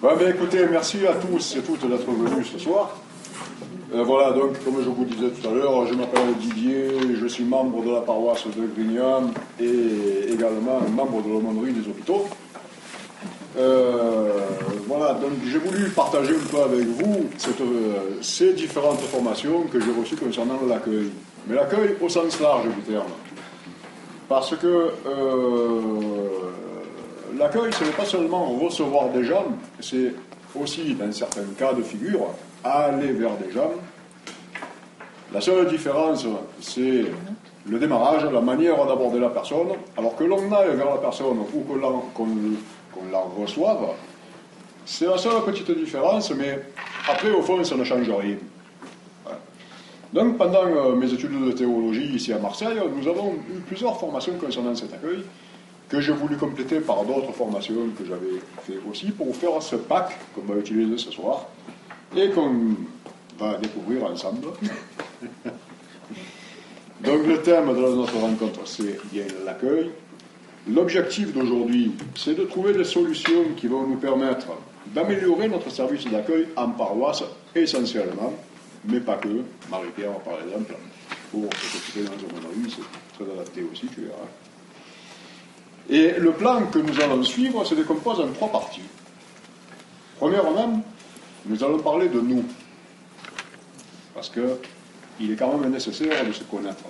Écoutez, merci à tous et toutes d'être venus ce soir. Voilà, donc, comme je vous disais tout à l'heure, je m'appelle Didier, je suis membre de la paroisse de Grignan et également membre de l'aumônerie des hôpitaux. Voilà, donc j'ai voulu partager un peu avec vous ces différentes formations que j'ai reçues concernant l'accueil. Mais l'accueil au sens large du terme. Parce que l'accueil, ce n'est pas seulement recevoir des gens, c'est aussi, dans certains cas de figure, aller vers des gens. La seule différence, c'est le démarrage, la manière d'aborder la personne. Alors que l'on aille vers la personne ou qu'on la reçoive, c'est la seule petite différence, mais après, au fond, ça ne change rien. Donc, pendant mes études de théologie ici à Marseille, nous avons eu plusieurs formations concernant cet accueil, que j'ai voulu compléter par d'autres formations que j'avais fait aussi, pour faire ce pack qu'on va utiliser ce soir, et qu'on va découvrir ensemble. Donc, le thème de notre rencontre, c'est bien l'accueil. L'objectif d'aujourd'hui, c'est de trouver des solutions qui vont nous permettre d'améliorer notre service d'accueil en paroisse, essentiellement, mais pas que. Marie-Pierre, par exemple, pour s'occuper dans un aumônerie, c'est très adapté aussi, tu verras. Et le plan que nous allons suivre se décompose en 3 parties. Premièrement, nous allons parler de nous, parce qu'il est quand même nécessaire de se connaître.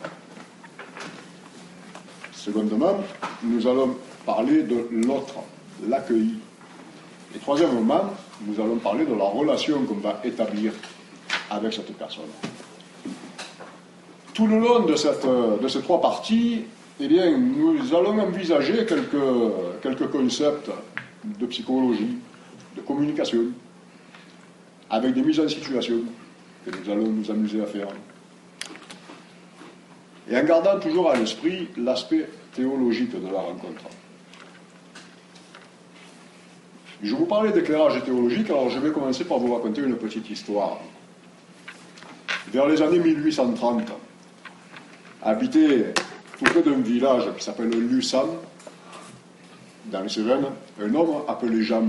Secondement, nous allons parler de l'autre, l'accueil. Et troisièmement, nous allons parler de la relation qu'on va établir avec cette personne. Tout le long de ces 3 parties, eh bien, nous allons envisager quelques concepts de psychologie, de communication, avec des mises en situation que nous allons nous amuser à faire. Et en gardant toujours à l'esprit l'aspect théologique de la rencontre. Je vous parlais d'éclairage théologique, alors je vais commencer par vous raconter une petite histoire. Vers les années 1830, habité tout près d'un village qui s'appelle Lucam, dans les Cévennes, un homme appelé Jean.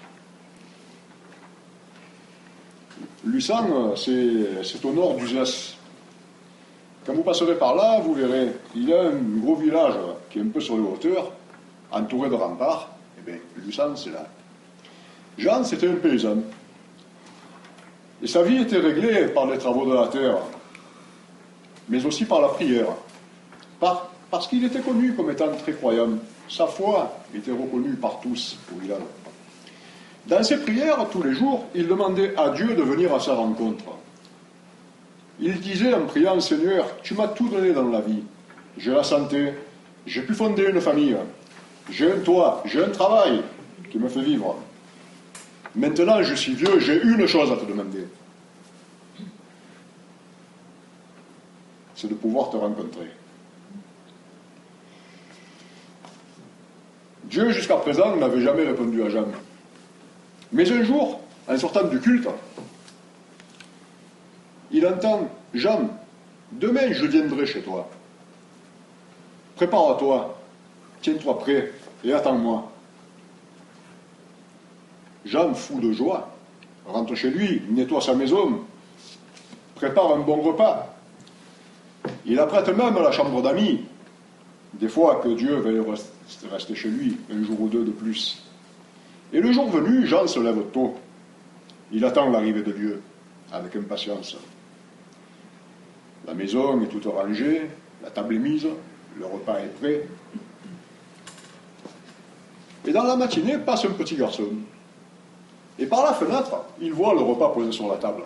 Lucam, c'est au nord d'Uzès. Quand vous passerez par là, vous verrez, il y a un gros village qui est un peu sur les hauteurs, entouré de remparts. Eh bien, Lucam, c'est là. Jean, c'était un paysan. Et sa vie était réglée par les travaux de la terre, mais aussi par la prière. Parce qu'il était connu comme étant très croyant. Sa foi était reconnue par tous au village. Dans ses prières, tous les jours, il demandait à Dieu de venir à sa rencontre. Il disait en priant, « Seigneur, tu m'as tout donné dans la vie. J'ai la santé, j'ai pu fonder une famille, j'ai un toit, j'ai un travail qui me fait vivre. Maintenant, je suis vieux, j'ai une chose à te demander. C'est de pouvoir te rencontrer. » Dieu, jusqu'à présent, n'avait jamais répondu à Jean. Mais un jour, en sortant du culte, il entend « Jean, demain je viendrai chez toi. Prépare-toi, tiens-toi prêt et attends-moi. » Jean, fou de joie, rentre chez lui, nettoie sa maison, prépare un bon repas. Il apprête même la chambre d'amis, des fois que Dieu veuille rester chez lui un jour ou deux de plus. Et le jour venu, Jean se lève tôt. Il attend l'arrivée de Dieu avec impatience. La maison est toute rangée, la table est mise, le repas est prêt. Et dans la matinée, passe un petit garçon. Et par la fenêtre, il voit le repas posé sur la table.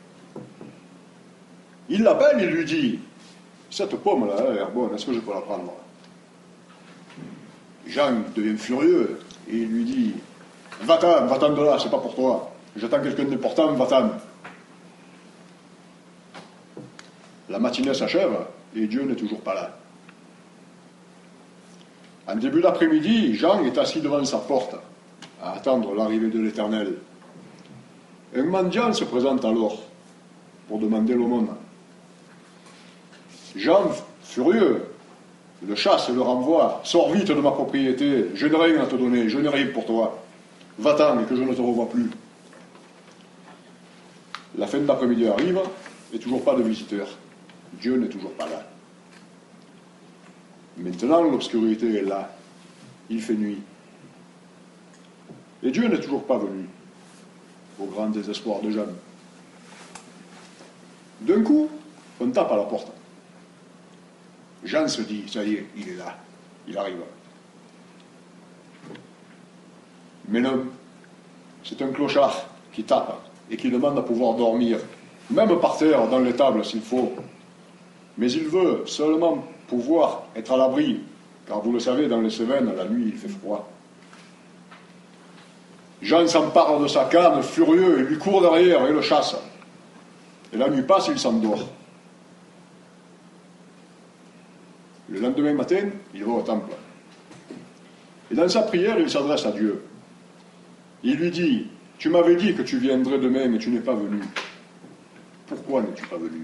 Il l'appelle, il lui dit « Cette pomme-là, elle a l'air bonne, est-ce que je peux la prendre ?» Jean devient furieux et il lui dit « Va-t'en de là, c'est pas pour toi. J'attends quelqu'un d'important, va-t'en. » La matinée s'achève et Dieu n'est toujours pas là. En début d'après-midi, Jean est assis devant sa porte à attendre l'arrivée de l'Éternel. Un mendiant se présente alors pour demander l'aumône. Jean, furieux, le chasse et le renvoie. « Sors vite de ma propriété, je n'ai rien à te donner, je n'ai rien pour toi. » Va-t'en et que je ne te revoie plus. La fin de l'après-midi arrive et toujours pas de visiteurs. Dieu n'est toujours pas là. Maintenant, l'obscurité est là. Il fait nuit. Et Dieu n'est toujours pas venu, au grand désespoir de Jeanne. D'un coup, on tape à la porte. Jeanne se dit, ça y est, il est là, il arrive. Mais non, c'est un clochard qui tape et qui demande à pouvoir dormir, même par terre, dans l'étable s'il faut. Mais il veut seulement pouvoir être à l'abri, car vous le savez, dans les Cévennes, la nuit, il fait froid. Jean s'empare de sa canne, furieux, et lui court derrière et le chasse. Et la nuit passe, il s'endort. Le lendemain matin, il va au temple. Et dans sa prière, il s'adresse à Dieu. Il lui dit, « Tu m'avais dit que tu viendrais demain, mais tu n'es pas venu. Pourquoi n'es-tu pas venu ?»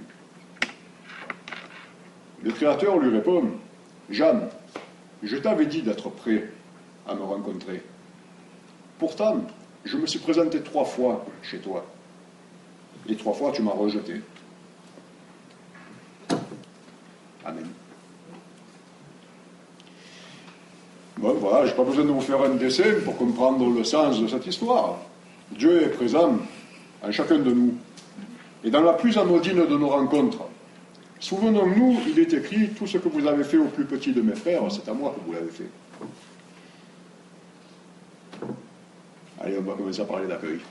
Le Créateur lui répond, « Jeanne, je t'avais dit d'être prêt à me rencontrer. Pourtant, je me suis présenté 3 fois chez toi. Et 3 fois, tu m'as rejeté. » Amen. Bon, voilà, je n'ai pas besoin de vous faire un dessin pour comprendre le sens de cette histoire. Dieu est présent en chacun de nous. Et dans la plus anodine de nos rencontres, souvenons-nous, il est écrit, tout ce que vous avez fait au plus petit de mes frères, c'est à moi que vous l'avez fait. Allez, on va commencer à parler d'accueil.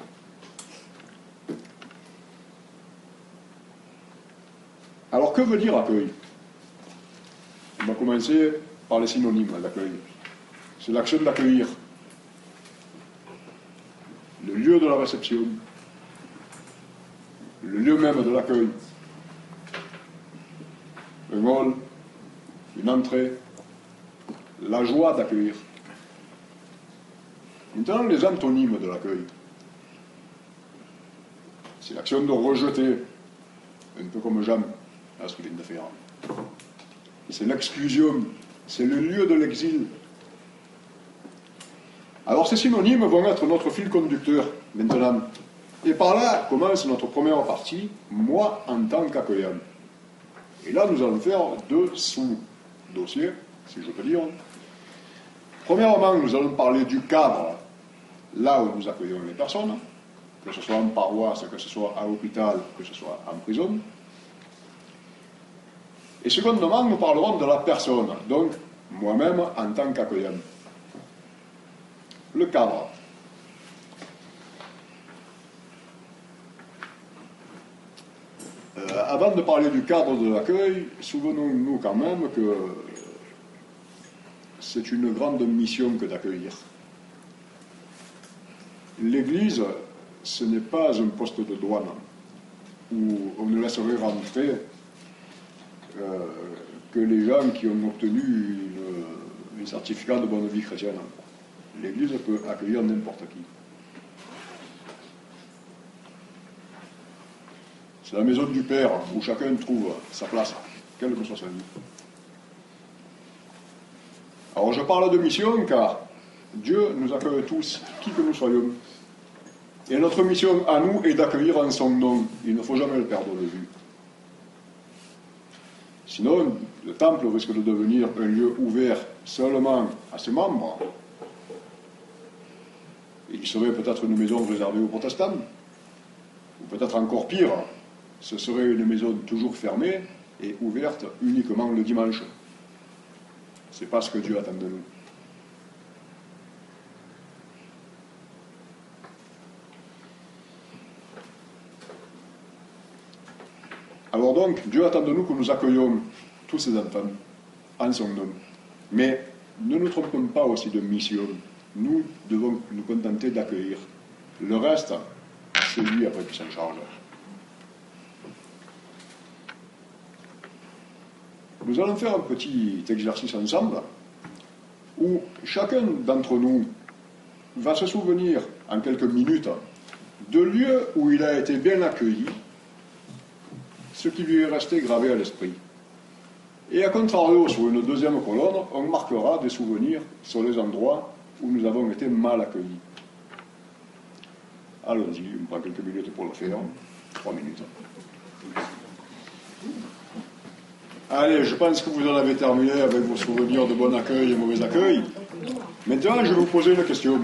Alors, que veut dire accueil? On va commencer par les synonymes d'accueil. C'est l'action d'accueillir. Le lieu de la réception. Le lieu même de l'accueil. Un hall, une entrée. La joie d'accueillir. Maintenant, les antonymes de l'accueil. C'est l'action de rejeter, un peu comme Jean, à ce qu'il vient de faire. C'est l'exclusion, c'est le lieu de l'exil. Alors ces synonymes vont être notre fil conducteur, maintenant. Et par là commence notre première partie, moi en tant qu'accueillant. Et là, nous allons faire 2 sous-dossiers, si je peux dire. Premièrement, nous allons parler du cadre, là où nous accueillons les personnes, que ce soit en paroisse, que ce soit à l'hôpital, que ce soit en prison. Et secondement, nous parlerons de la personne, donc moi-même en tant qu'accueillant. Le cadre. Avant de parler du cadre de l'accueil, souvenons-nous quand même que c'est une grande mission que d'accueillir. L'Église, ce n'est pas un poste de douane où on ne laisserait rentrer que les gens qui ont obtenu un certificat de bonne vie chrétienne. L'Église peut accueillir n'importe qui. C'est la maison du Père où chacun trouve sa place, quelle que soit sa vie. Alors je parle de mission car Dieu nous accueille tous, qui que nous soyons. Et notre mission à nous est d'accueillir en son nom. Il ne faut jamais le perdre de vue. Sinon, le temple risque de devenir un lieu ouvert seulement à ses membres. Il serait peut-être une maison réservée aux protestants. Ou peut-être encore pire, ce serait une maison toujours fermée et ouverte uniquement le dimanche. C'est pas ce que Dieu attend de nous. Alors donc, Dieu attend de nous que nous accueillions tous ces enfants en son nom. Mais ne nous trompons pas aussi de mission. Nous devons nous contenter d'accueillir. Le reste, c'est lui après qui s'en charge. Nous allons faire un petit exercice ensemble où chacun d'entre nous va se souvenir en quelques minutes de lieux où il a été bien accueilli, ce qui lui est resté gravé à l'esprit. Et à contrario, sur une deuxième colonne, on marquera des souvenirs sur les endroits où nous avons été mal accueillis. Allons-y, on prend quelques minutes pour le faire. 3 minutes. Allez, je pense que vous en avez terminé avec vos souvenirs de bon accueil et mauvais accueil. Maintenant, je vais vous poser une question.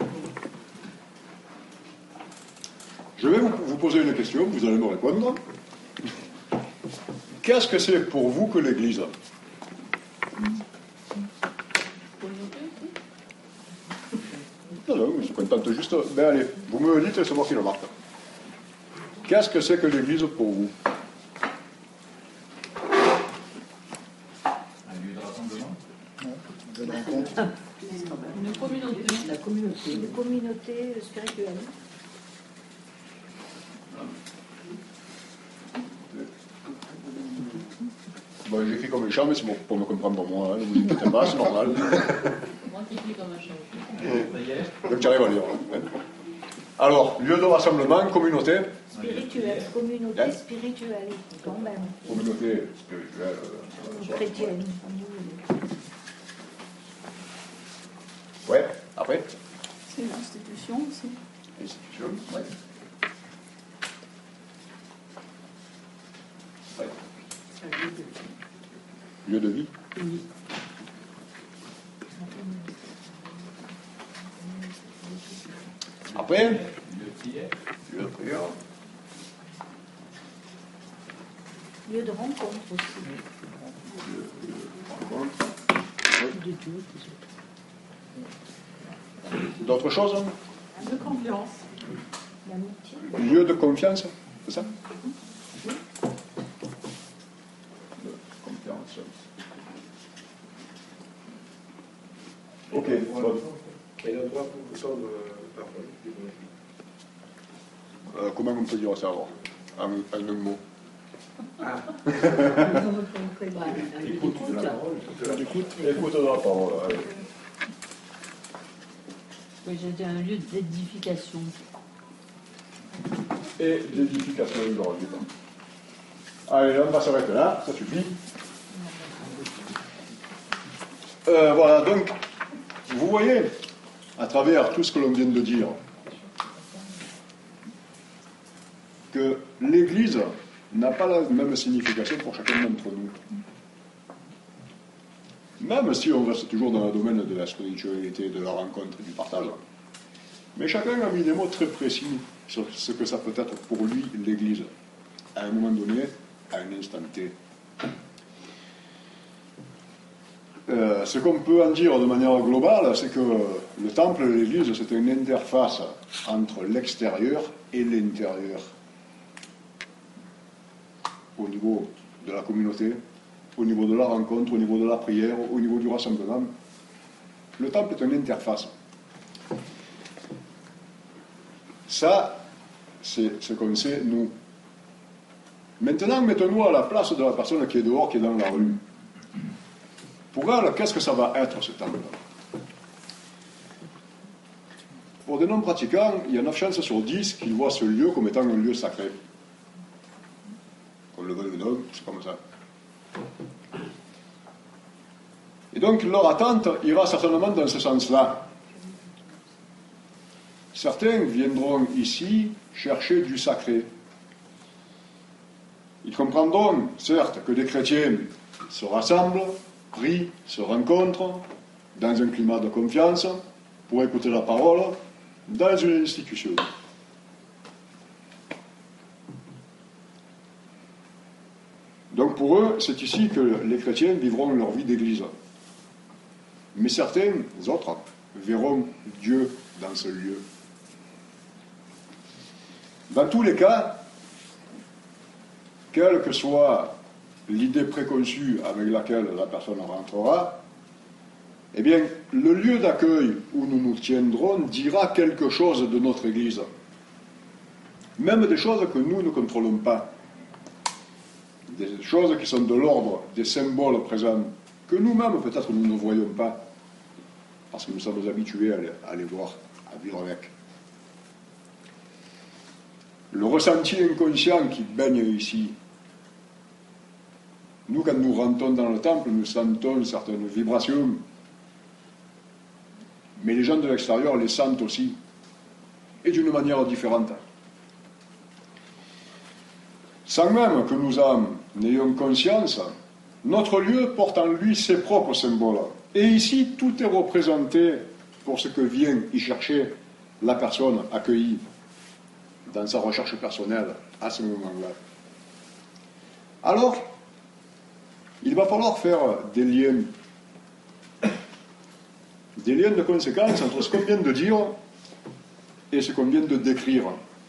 Je vais vous poser une question, vous allez me répondre. Qu'est-ce que c'est pour vous que l'Église? Non, je me contente juste. Ben allez, vous me le dites et c'est moi qui le marque. Qu'est-ce que c'est que l'Église pour vous? Un lieu de rassemblement. De rencontre. Une communauté. La communauté. Une communauté spirituelle. Bon, j'écris comme un chat, mais c'est pour me comprendre moi. Ne vous inquiétez pas, c'est normal. Moi qui écris comme un chat. Donc tu arrives à lire. Hein. Alors, lieu de rassemblement, communauté. Spirituelle, communauté Hein? spirituelle, quand même. Communauté spirituelle. Chrétienne. Ouais, après? C'est une institution aussi. Institution, ouais. Ouais. Lieu de vie. Après, Lieu de prière. lieu de prière. Lieu de rencontre aussi. Rencontre. De tout. D'autres choses? Hein? De confiance. L'amitié. Lieu de confiance, c'est ça? De confiance. Ok, bon. Quel endroit pour vous semble parfois Comment on peut dire ça alors? En un mot. Écoute de la parole. Écoute de la parole. Allez. Oui, c'était un lieu d'édification. Et d'édification aujourd'hui. Allez, là, on va s'arrêter là, ça suffit. Voilà, donc, vous voyez, à travers tout ce que l'on vient de dire, que l'Église n'a pas la même signification pour chacun d'entre nous. Même si on reste toujours dans le domaine de la spiritualité, de la rencontre et du partage. Mais chacun a mis des mots très précis sur ce que ça peut être pour lui l'Église, à un moment donné, à un instant T. Ce qu'on peut en dire de manière globale, c'est que le temple et l'Église, c'est une interface entre l'extérieur et l'intérieur. Au niveau de la communauté, au niveau de la rencontre, au niveau de la prière, au niveau du rassemblement. Le temple est une interface. Ça, c'est ce qu'on sait, nous. Maintenant, mettons-nous à la place de la personne qui est dehors, qui est dans la rue. Pour elle, qu'est-ce que ça va être, ce temple? Pour des non-pratiquants, il y a 9 chances sur 10 qu'ils voient ce lieu comme étant un lieu sacré. Qu'on le veuille ou non, c'est comme ça. Et donc, leur attente ira certainement dans ce sens-là. Certains viendront ici chercher du sacré. Ils comprendront, certes, que des chrétiens se rassemblent, prient, se rencontrent, dans un climat de confiance, pour écouter la parole, dans une institution. Donc pour eux, c'est ici que les chrétiens vivront leur vie d'église. Mais certains autres verront Dieu dans ce lieu. Dans tous les cas, quelle que soit l'idée préconçue avec laquelle la personne rentrera, eh bien, le lieu d'accueil où nous nous tiendrons dira quelque chose de notre Église. Même des choses que nous ne contrôlons pas. Des choses qui sont de l'ordre des symboles présents, que nous-mêmes peut-être nous ne voyons pas, parce que nous sommes habitués à les voir, à vivre avec. Le ressenti inconscient qui baigne ici. Nous, quand nous rentrons dans le temple, nous sentons certaines vibrations, mais les gens de l'extérieur les sentent aussi. et d'une manière différente. Sans même que nous en ayons conscience, notre lieu porte en lui ses propres symboles. Et ici, tout est représenté pour ce que vient y chercher la personne accueillie dans sa recherche personnelle à ce moment-là. Alors, il va falloir faire des liens de conséquence entre ce qu'on vient de dire et ce qu'on vient de décrire.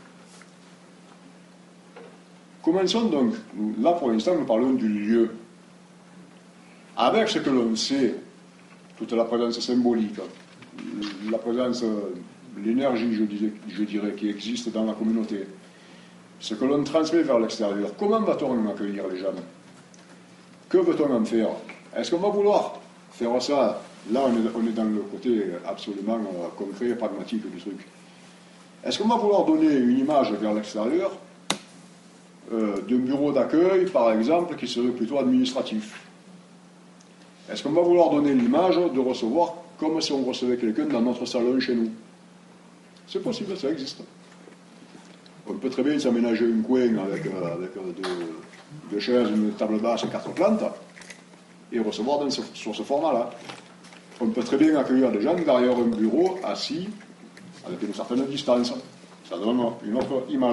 Commençons donc, là pour l'instant nous parlons du lieu. Avec ce que l'on sait, toute la présence symbolique, la présence, l'énergie, je dirais, qui existe dans la communauté, ce que l'on transmet vers l'extérieur, comment va-t-on accueillir les gens? Que veut-on en faire? Est-ce qu'on va vouloir faire ça? Là, on est dans le côté absolument concret, pragmatique du truc. Est-ce qu'on va vouloir donner une image vers l'extérieur d'un bureau d'accueil, par exemple, qui serait plutôt administratif? Est-ce qu'on va vouloir donner l'image de recevoir comme si on recevait quelqu'un dans notre salon chez nous? C'est possible, ça existe. On peut très bien s'aménager un coin avec deux chaises, une table basse et 4 plantes et recevoir sur ce format-là. On peut très bien accueillir des gens derrière un bureau, assis, avec une certaine distance. Ça donne une autre image.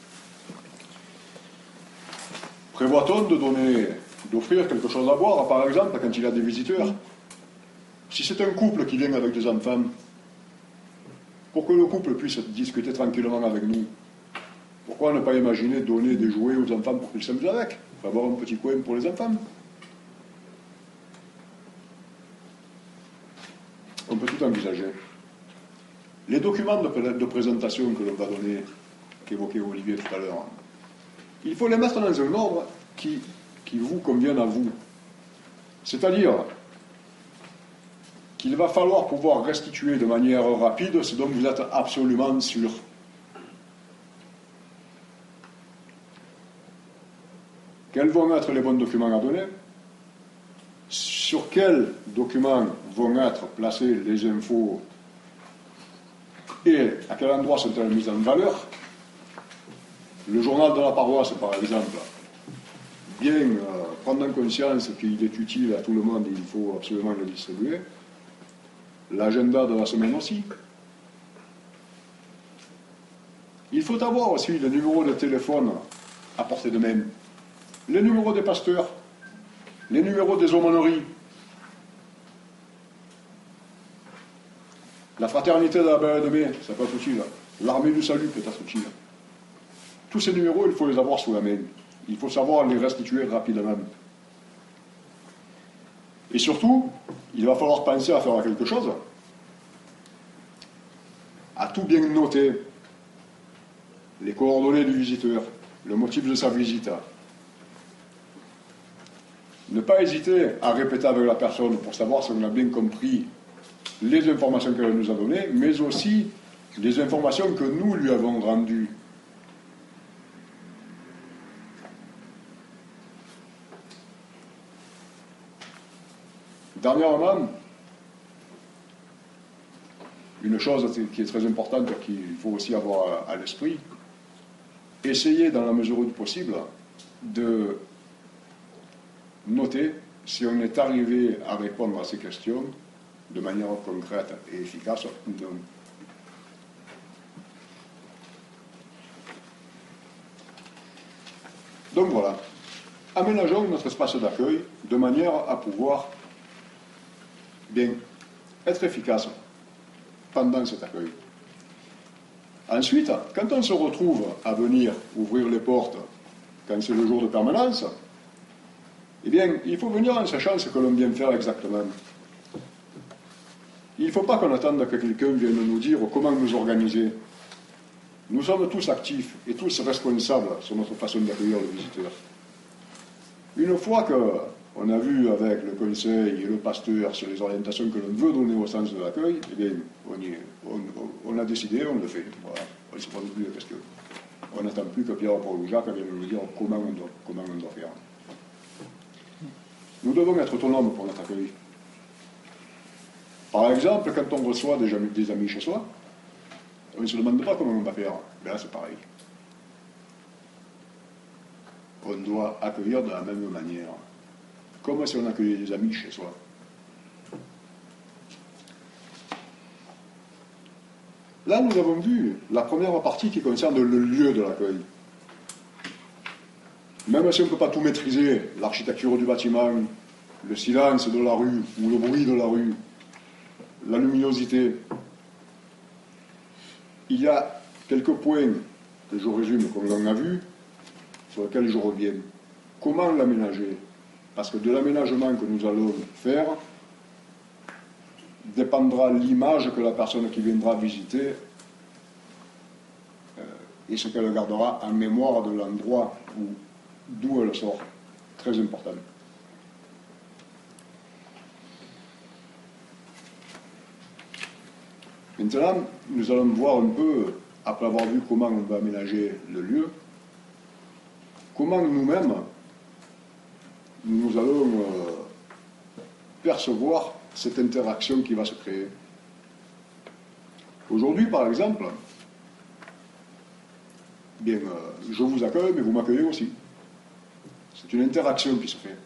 Prévoit-on d'offrir quelque chose à boire, par exemple, quand il y a des visiteurs? Si c'est un couple qui vient avec des enfants, pour que le couple puisse discuter tranquillement avec nous, pourquoi ne pas imaginer donner des jouets aux enfants pour qu'ils s'amusent avec? Il faut avoir un petit coin pour les enfants. On peut tout envisager. Les documents de présentation que l'on va donner, qu'évoquait Olivier tout à l'heure, il faut les mettre dans un ordre qui vous convienne à vous. C'est-à-dire qu'il va falloir pouvoir restituer de manière rapide ce dont vous êtes absolument sûr. Quels vont être les bons documents à donner? Sur quels documents vont être placées les infos et à quel endroit sont-elles mises en valeur? Le journal de la paroisse, par exemple, bien prendre conscience qu'il est utile à tout le monde et il faut absolument le distribuer. L'agenda de la semaine aussi. Il faut avoir aussi le numéro de téléphone à portée de main, les numéros des pasteurs, les numéros des aumôneries, la fraternité de la Belle de Mai, ça peut être utile, l'armée du salut peut être utile. Tous ces numéros, il faut les avoir sous la main. Il faut savoir les restituer rapidement. Et surtout, il va falloir penser à faire quelque chose, à tout bien noter, les coordonnées du visiteur, le motif de sa visite. Ne pas hésiter à répéter avec la personne pour savoir si on a bien compris les informations qu'elle nous a données, mais aussi les informations que nous lui avons rendues. Dernièrement, une chose qui est très importante et qu'il faut aussi avoir à l'esprit, essayer dans la mesure du possible de noter si on est arrivé à répondre à ces questions de manière concrète et efficace ou non. Donc voilà, aménageons notre espace d'accueil de manière à pouvoir bien être efficace pendant cet accueil. Ensuite, quand on se retrouve à venir ouvrir les portes, quand c'est le jour de permanence, eh bien, il faut venir en sachant ce que l'on vient faire exactement. Il ne faut pas qu'on attende que quelqu'un vienne nous dire comment nous organiser. Nous sommes tous actifs et tous responsables sur notre façon d'accueillir le visiteur. Une fois qu'on a vu avec le conseil et le pasteur sur les orientations que l'on veut donner au sens de l'accueil, eh bien, on a décidé, on le fait. Voilà. On ne se pose plus de questions. On n'attend plus que Pierre-Paul ou Jacques viennent nous dire comment on doit faire. Nous devons être autonomes pour notre accueil. Par exemple, quand on reçoit des amis chez soi, On ne se demande pas comment on va faire. Mais là, c'est pareil. On doit accueillir de la même manière. Comme si on accueillait des amis chez soi. Là, nous avons vu la première partie qui concerne le lieu de l'accueil. Même si on ne peut pas tout maîtriser, l'architecture du bâtiment, le silence de la rue ou le bruit de la rue, la luminosité, il y a quelques points que je résume comme on a vu, sur lesquels je reviens. Comment l'aménager? Parce que de l'aménagement que nous allons faire dépendra l'image que la personne qui viendra visiter et ce qu'elle gardera en mémoire de l'endroit d'où elle sort. Très important. Maintenant, nous allons voir un peu, après avoir vu comment on va aménager le lieu, comment nous-mêmes, nous allons percevoir cette interaction qui va se créer. Aujourd'hui, par exemple, bien, je vous accueille, mais vous m'accueillez aussi. C'est une interaction qui se fait.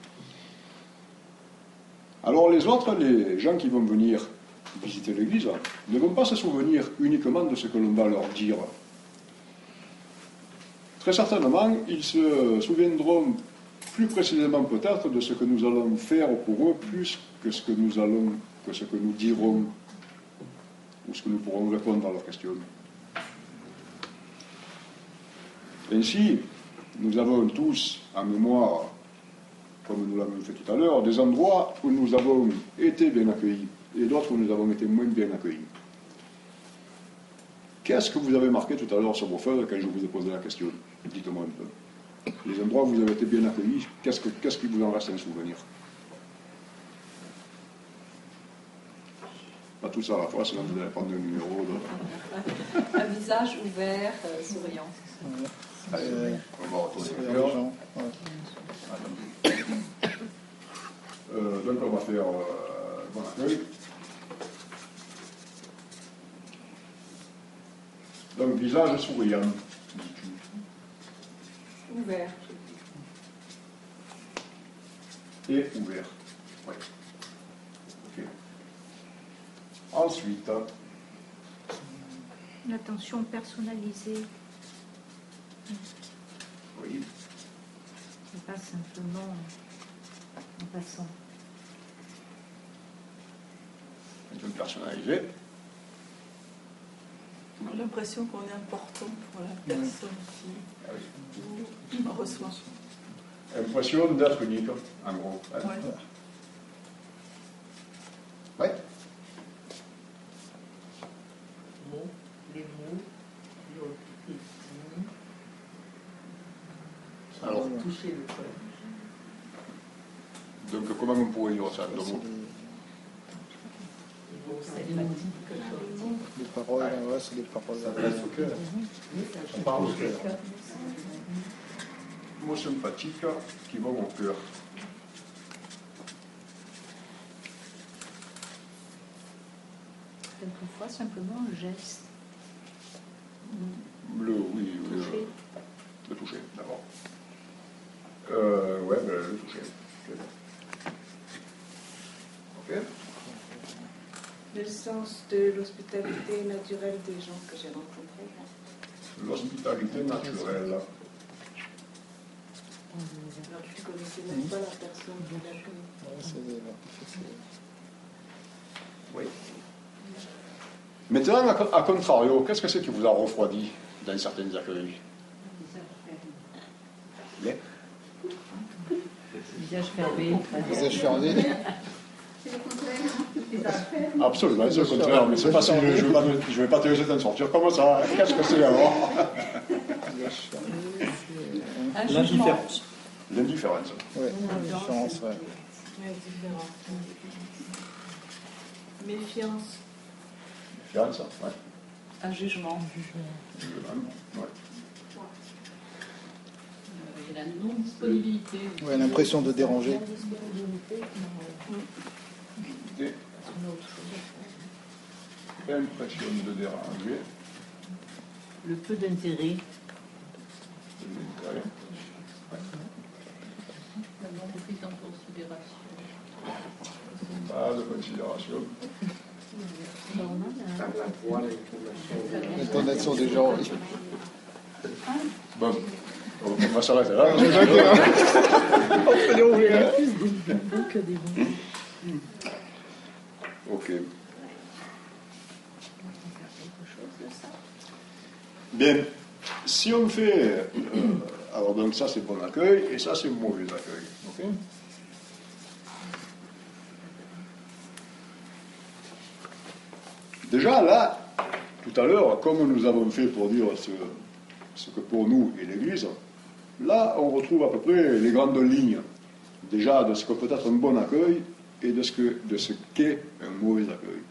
Alors les autres, les gens qui vont venir visiter l'église, ne vont pas se souvenir uniquement de ce que l'on va leur dire. Très certainement, ils se souviendront plus précisément peut-être de ce que nous allons faire pour eux, plus que ce que nous dirons, ou ce que nous pourrons répondre à leurs questions. Ainsi, nous avons tous en mémoire, comme nous l'avons fait tout à l'heure, des endroits où nous avons été bien accueillis et d'autres où nous avons été moins bien accueillis. Qu'est-ce que vous avez marqué tout à l'heure sur vos feuilles quand je vous ai posé la question? Dites-moi un peu. Les endroits où vous avez été bien accueillis, qu'est-ce qui vous en reste un souvenir? Pas tout ça à la fois, sinon vous allez prendre un numéro. Un visage ouvert, souriant. Allez, on va retourner. Donc on va faire bon accueil. Donc visage souriant. Ouvert. Et ouvert. Oui. Ok. Ensuite. Une attention personnalisée. Oui. Et pas simplement en passant. Une personnalisée. On a l'impression qu'on est important pour la personne qui nous reçoit. Impression d'être unique, en gros. Ouais. Ouais. Les mots, Alors, toucher le cœur. donc comment on pourrait dire ça? C'est des paroles, ouais, c'est des paroles. Ça reste au cœur. On parle au cœur. Mots sympathiques qui vont au cœur. Quelquefois, simplement un geste. Oui, Toucher. le toucher, d'abord. Ouais, ben, le toucher. Ok. Le sens de l'hospitalité naturelle des gens que j'ai rencontrés. L'hospitalité naturelle. Alors tu ne connaissais même pas la personne qui l'a connue. Ouais, c'est Oui. Maintenant, à contrario, qu'est-ce que c'est qui vous a refroidi dans certaines accueils? Les Visage fermé. visage fermé. Absolument, c'est le contraire, mais c'est pas si je vais pas te laisser t'en sortir comme ça. Qu'est-ce que c'est alors? Visage fermé, Un jugement. L'indifférence. ouais, l'indifférence, ouais. Ouais, différent. Méfiance. L'indifférence, ouais. Un jugement. Ouais. Et la non-disponibilité. Ouais, l'impression de déranger. Impression de déranger. Le peu d'intérêt. La prise en considération. Pas de considération. Par la voix, l'intonation. L'intonation des gens, oui. Bon, on va s'arrêter là. On peut les ouvrir. Plus des bons que des bons. Ok. Bien, si on fait... alors donc ça c'est bon accueil et ça c'est mauvais accueil. Ok. Déjà là, tout à l'heure, comme nous avons fait pour dire ce que pour nous est l'Église, là on retrouve à peu près les grandes lignes déjà de ce que peut être un bon accueil et de ce qu'est un mauvais accueil.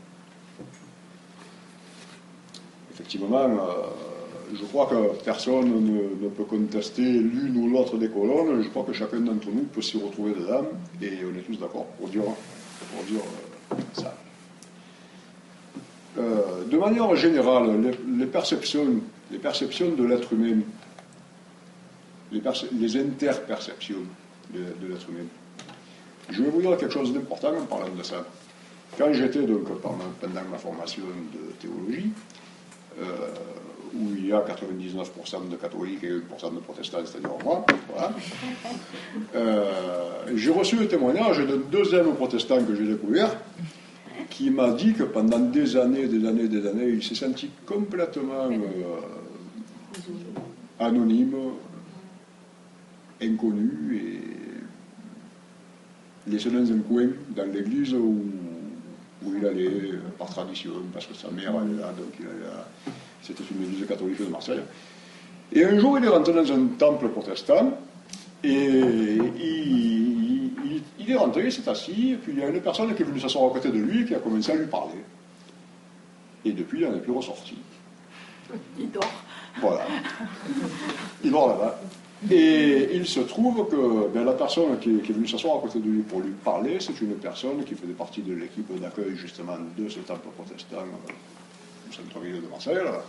Effectivement, je crois que personne ne peut contester l'une ou l'autre des colonnes. Je crois que chacun d'entre nous peut s'y retrouver dedans et on est tous d'accord pour dire ça. De manière générale, les perceptions de l'être humain, les interperceptions de l'être humain. Je vais vous dire quelque chose d'important en parlant de ça. Quand j'étais donc pendant ma formation de théologie, où il y a 99% de catholiques et 1% de protestants, c'est-à-dire moi, voilà, j'ai reçu le témoignage d'un deuxième protestant que j'ai découvert, qui m'a dit que pendant des années, il s'est senti complètement anonyme, inconnu et laissé dans un coin dans l'église où il allait par tradition, parce que sa mère allait là, donc il allait là. C'était une église catholique de Marseille. Et un jour, il est rentré dans un temple protestant et il est rentré, il s'est assis, et puis il y a une personne qui est venue s'asseoir à côté de lui et qui a commencé à lui parler. Et depuis, il n'en est plus ressorti. Il dort. Voilà. Il dort là-bas. Et il se trouve que la personne qui est venue s'asseoir à côté de lui pour lui parler, c'est une personne qui faisait partie de l'équipe d'accueil justement de ce temple protestant au centre-ville de Marseille. Là.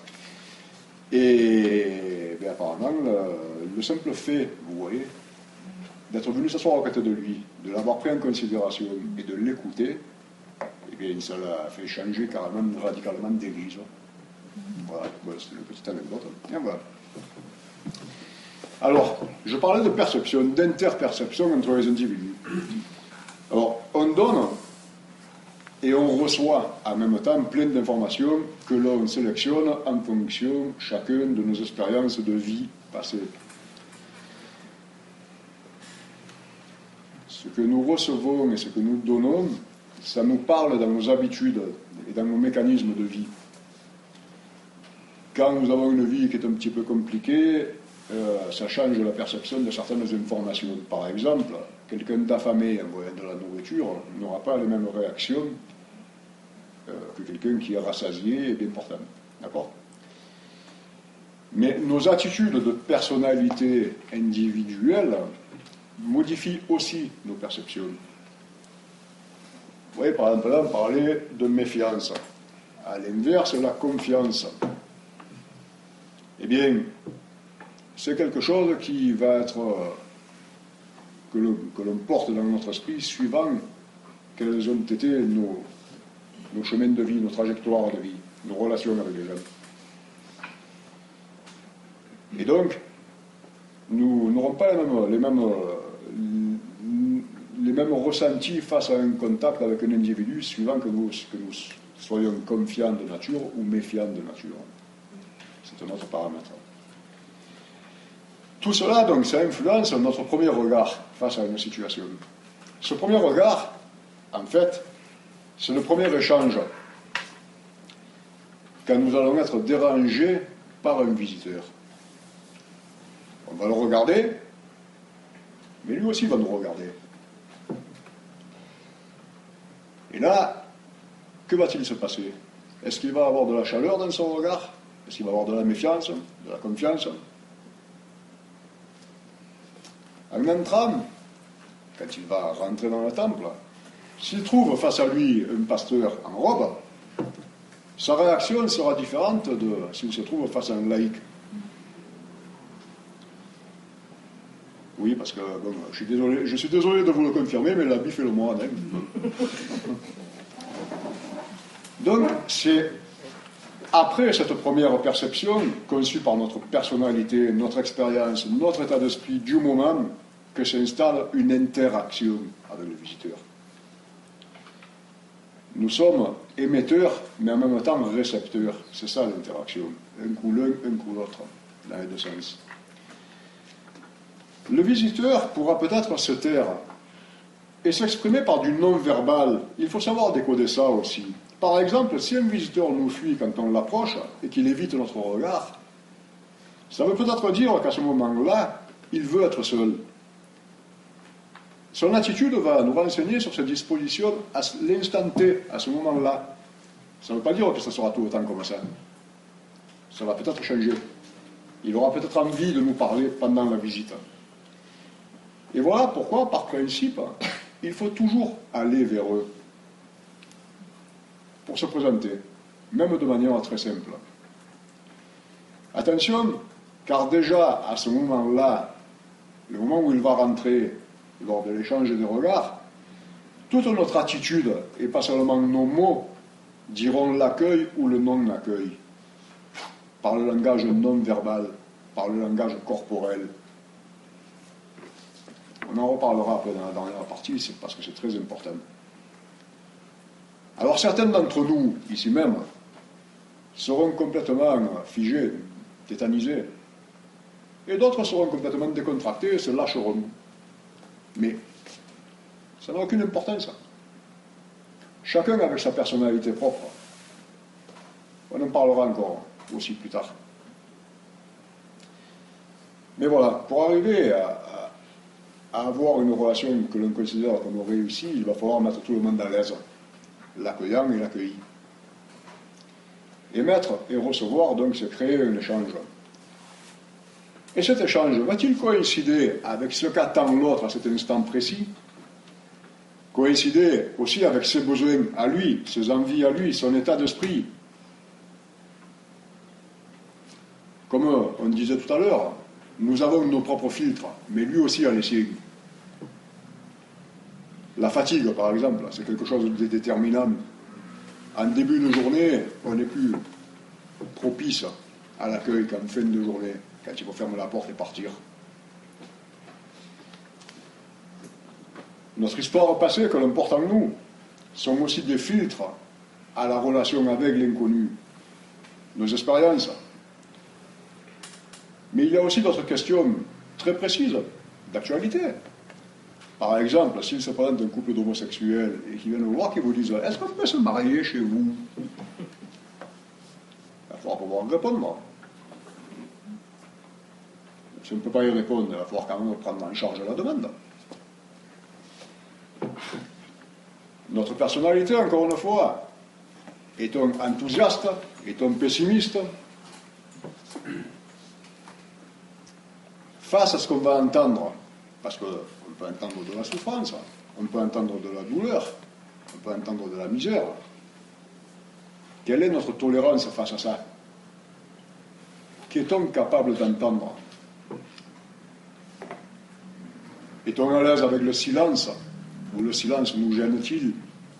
Et apparemment, le simple fait, vous voyez, d'être venu s'asseoir à côté de lui, de l'avoir pris en considération et de l'écouter, eh bien, ça l'a fait changer carrément, radicalement d'église. Voilà, c'est une petite anecdote. Et voilà. Alors, je parlais de perception, d'interperception entre les individus. Alors, on donne et on reçoit en même temps plein d'informations que l'on sélectionne en fonction chacun de nos expériences de vie passées. Ce que nous recevons et ce que nous donnons, ça nous parle dans nos habitudes et dans nos mécanismes de vie. Quand nous avons une vie qui est un petit peu compliquée, ça change la perception de certaines informations. Par exemple, quelqu'un d'affamé en voyant de la nourriture n'aura pas les mêmes réactions que quelqu'un qui est rassasié et bien portant. D'accord ? Mais nos attitudes de personnalité individuelle modifient aussi nos perceptions. Vous voyez, par exemple, là, on parlait de méfiance. À l'inverse, la confiance. Eh bien, c'est quelque chose qui va être que l'on porte dans notre esprit suivant quels ont été nos chemins de vie, nos trajectoires de vie, nos relations avec les gens. Et donc, nous n'aurons pas les mêmes ressentis face à un contact avec un individu suivant que nous soyons confiants de nature ou méfiants de nature. C'est un autre paramètre. Tout cela, donc, ça influence notre premier regard face à une situation. Ce premier regard, en fait, c'est le premier échange. Quand nous allons être dérangés par un visiteur. On va le regarder, mais lui aussi va nous regarder. Et là, que va-t-il se passer ? Est-ce qu'il va avoir de la chaleur dans son regard ? Est-ce qu'il va avoir de la méfiance, de la confiance ? En entrant, quand il va rentrer dans le temple, s'il trouve face à lui un pasteur en robe, sa réaction sera différente de s'il se trouve face à un laïc. Oui, parce que bon, je suis désolé de vous le confirmer, mais l'habit fait le moine. Hein. Donc, c'est après cette première perception, conçue par notre personnalité, notre expérience, notre état d'esprit du moment, que s'installe une interaction avec le visiteur. Nous sommes émetteurs, mais en même temps récepteurs. C'est ça l'interaction. Un coup l'un, un coup l'autre, dans les deux sens. Le visiteur pourra peut-être se taire et s'exprimer par du non-verbal. Il faut savoir décoder ça aussi. Par exemple, si un visiteur nous fuit quand on l'approche et qu'il évite notre regard, ça veut peut-être dire qu'à ce moment-là, il veut être seul. Son attitude va nous renseigner sur ses dispositions à l'instant T, à ce moment-là. Ça ne veut pas dire que ça sera tout le temps comme ça. Ça va peut-être changer. Il aura peut-être envie de nous parler pendant la visite. Et voilà pourquoi, par principe, il faut toujours aller vers eux pour se présenter, même de manière très simple. Attention, car déjà, à ce moment-là, le moment où il va rentrer lors de l'échange des regards, toute notre attitude, et pas seulement nos mots, diront l'accueil ou le non-accueil, par le langage non-verbal, par le langage corporel. On en reparlera après dans la dernière partie, c'est parce que c'est très important. Alors certains d'entre nous, ici même, seront complètement figés, tétanisés, et d'autres seront complètement décontractés et se lâcheront. Mais ça n'a aucune importance. Chacun avec sa personnalité propre. On en parlera encore aussi plus tard. Mais voilà, pour arriver à avoir une relation que l'on considère comme réussie, il va falloir mettre tout le monde à l'aise, l'accueillant et l'accueilli. Émettre et recevoir, donc, c'est créer un échange. Et cet échange va-t-il coïncider avec ce qu'attend l'autre à cet instant précis? Coïncider aussi avec ses besoins à lui, ses envies à lui, son état d'esprit? Comme on disait tout à l'heure, nous avons nos propres filtres, mais lui aussi a les siens. La fatigue, par exemple, c'est quelque chose de déterminant. En début de journée, on est plus propice à l'accueil qu'en fin de journée, quand il faut fermer la porte et partir. Notre histoire passée que l'on porte en nous sont aussi des filtres à la relation avec l'inconnu, nos expériences. Mais il y a aussi d'autres questions très précises, d'actualité. Par exemple, s'il se présente un couple d'homosexuels et qu'ils viennent vous voir, qui vous disent « Est-ce qu'on peut se marier chez vous ?» Il va falloir pouvoir répondre. Si on ne peut pas y répondre, il va falloir quand même prendre en charge la demande. Notre personnalité, encore une fois, est-on enthousiaste? Est-on pessimiste? Face à ce qu'on va entendre, parce qu'on peut entendre de la souffrance, on peut entendre de la douleur, on peut entendre de la misère. Quelle est notre tolérance face à ça? Qu'est-on capable d'entendre? Est-on à l'aise avec le silence? Ou le silence nous gêne-t-il?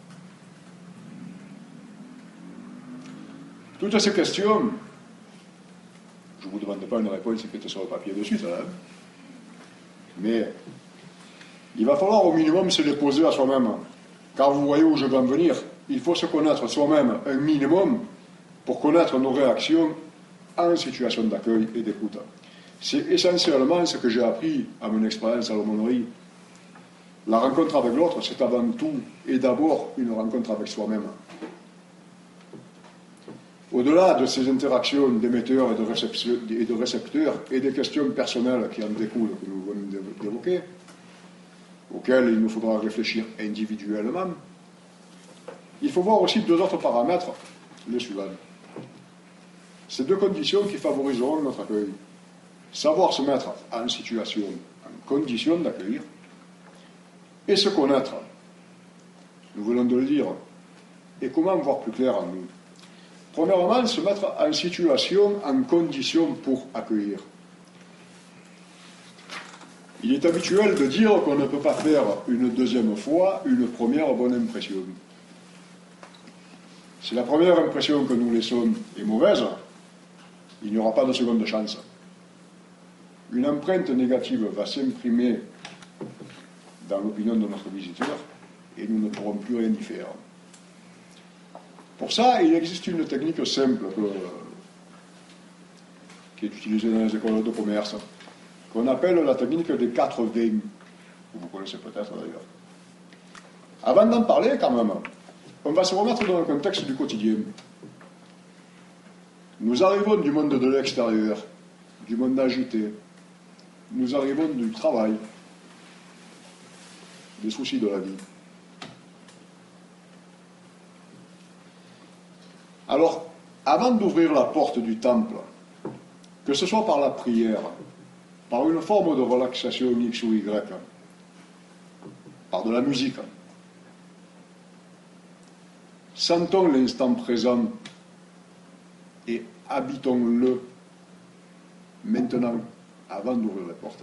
Toutes ces questions, je ne vous demande pas une réponse écrite sur le papier de suite, hein. Mais il va falloir au minimum se les poser à soi-même. Car vous voyez où je veux en venir. Il faut se connaître soi-même un minimum pour connaître nos réactions en situation d'accueil et d'écoute. C'est essentiellement ce que j'ai appris à mon expérience à l'aumônerie. La rencontre avec l'autre, c'est avant tout et d'abord une rencontre avec soi-même. Au-delà de ces interactions d'émetteurs et de récepteurs et des questions personnelles qui en découlent, que nous venons d'évoquer, auxquelles il nous faudra réfléchir individuellement, il faut voir aussi deux autres paramètres, les suivants. Ces deux conditions qui favoriseront notre accueil. Savoir se mettre en situation, en condition d'accueillir, et se connaître. Nous venons de le dire. Et comment voir plus clair en nous? Premièrement, se mettre en situation, en condition pour accueillir. Il est habituel de dire qu'on ne peut pas faire une deuxième fois une première bonne impression. Si la première impression que nous laissons est mauvaise, il n'y aura pas de seconde chance. Une empreinte négative va s'imprimer dans l'opinion de notre visiteur et nous ne pourrons plus rien y faire. Pour ça, il existe une technique simple qui est utilisée dans les écoles de commerce, qu'on appelle la technique des 4 V. Vous connaissez peut-être d'ailleurs. Avant d'en parler, quand même, on va se remettre dans le contexte du quotidien. Nous arrivons du monde de l'extérieur, du monde agité. Nous arrivons du travail, des soucis de la vie. Alors, avant d'ouvrir la porte du temple, que ce soit par la prière, par une forme de relaxation X ou Y, par de la musique, sentons l'instant présent et habitons-le maintenant, avant d'ouvrir les portes.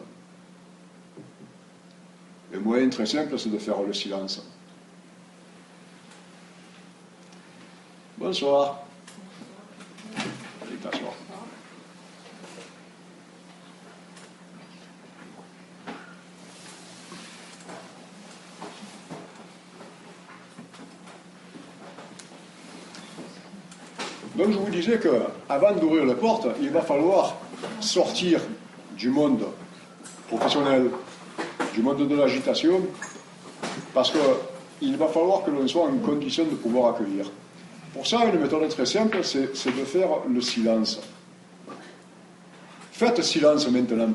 Le moyen très simple, c'est de faire le silence. Bonsoir. Allez t'asseoir. Donc je vous disais qu'avant d'ouvrir les portes, il va falloir sortir du monde professionnel, du monde de l'agitation, parce qu'il va falloir que l'on soit en condition de pouvoir accueillir. Pour ça, une méthode très simple, c'est de faire le silence. Faites silence maintenant.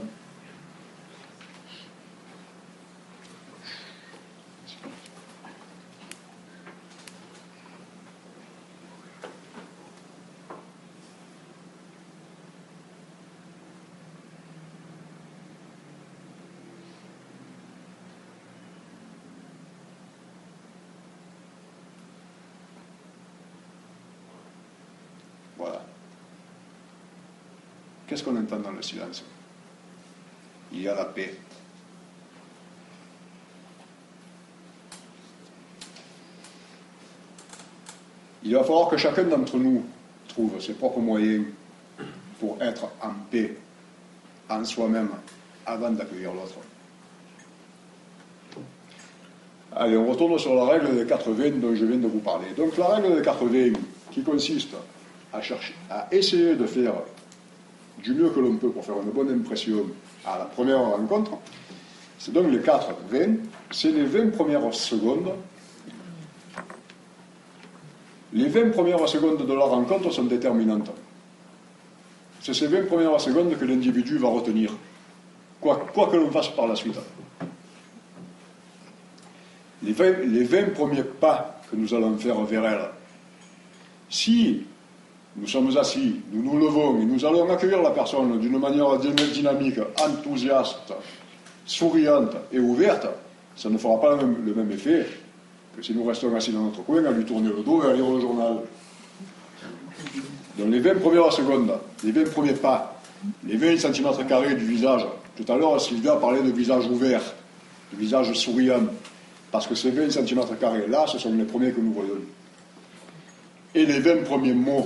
Voilà. Qu'est-ce qu'on entend dans le silence? Il y a la paix. Il va falloir que chacun d'entre nous trouve ses propres moyens pour être en paix en soi-même avant d'accueillir l'autre. Allez, on retourne sur la règle des 4 V dont je viens de vous parler. Donc la règle des 4 V qui consiste à essayer de faire du mieux que l'on peut pour faire une bonne impression à la première rencontre, c'est donc les 4 V, c'est les 20 premières secondes. Les 20 premières secondes de la rencontre sont déterminantes. C'est ces 20 premières secondes que l'individu va retenir, quoi que l'on fasse par la suite. Les 20 premiers pas que nous allons faire vers elle. Si nous sommes assis, nous nous levons et nous allons accueillir la personne d'une manière dynamique, enthousiaste, souriante et ouverte, ça ne fera pas le même effet que si nous restons assis dans notre coin à lui tourner le dos et à lire le journal. Donc les 20 premières secondes, les 20 premiers pas, les 20 cm² du visage. Tout à l'heure, Sylvia parlait de visage ouvert, de visage souriant, parce que ces 20 cm² là, ce sont les premiers que nous voyons. Et les 20 premiers mots.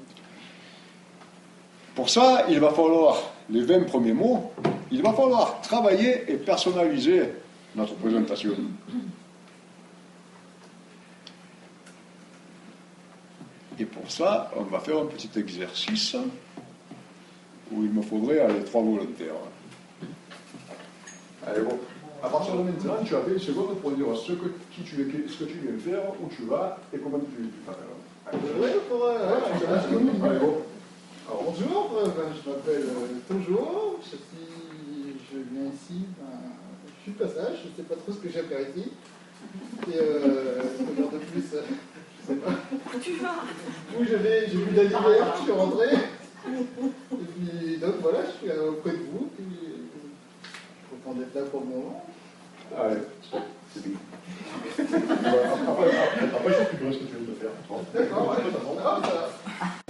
Pour ça, il va falloir, les 20 premiers mots, il va falloir travailler et personnaliser notre présentation. Et pour ça, on va faire un petit exercice où il me faudrait les 3 volontaires. Allez, bon. À partir de maintenant, tu as 20 secondes pour dire ce que tu viens faire, où tu vas et comment tu t'appelles. Allez, bon. Alors, bonjour, je m'appelle Tonjo, je viens ici, je suis de passage, je ne sais pas trop ce que j'ai à faire ici. Et ce genre de plus, je sais pas. Où tu vas? Oui, j'ai vu l'anniversaire, je suis rentré. Et puis, donc voilà, je suis auprès de vous. Puis, je suis content d'être là pour le moment. Allez, c'est bien. Après, je sais plus ce que tu viens de faire. D'accord, ouais, ça va.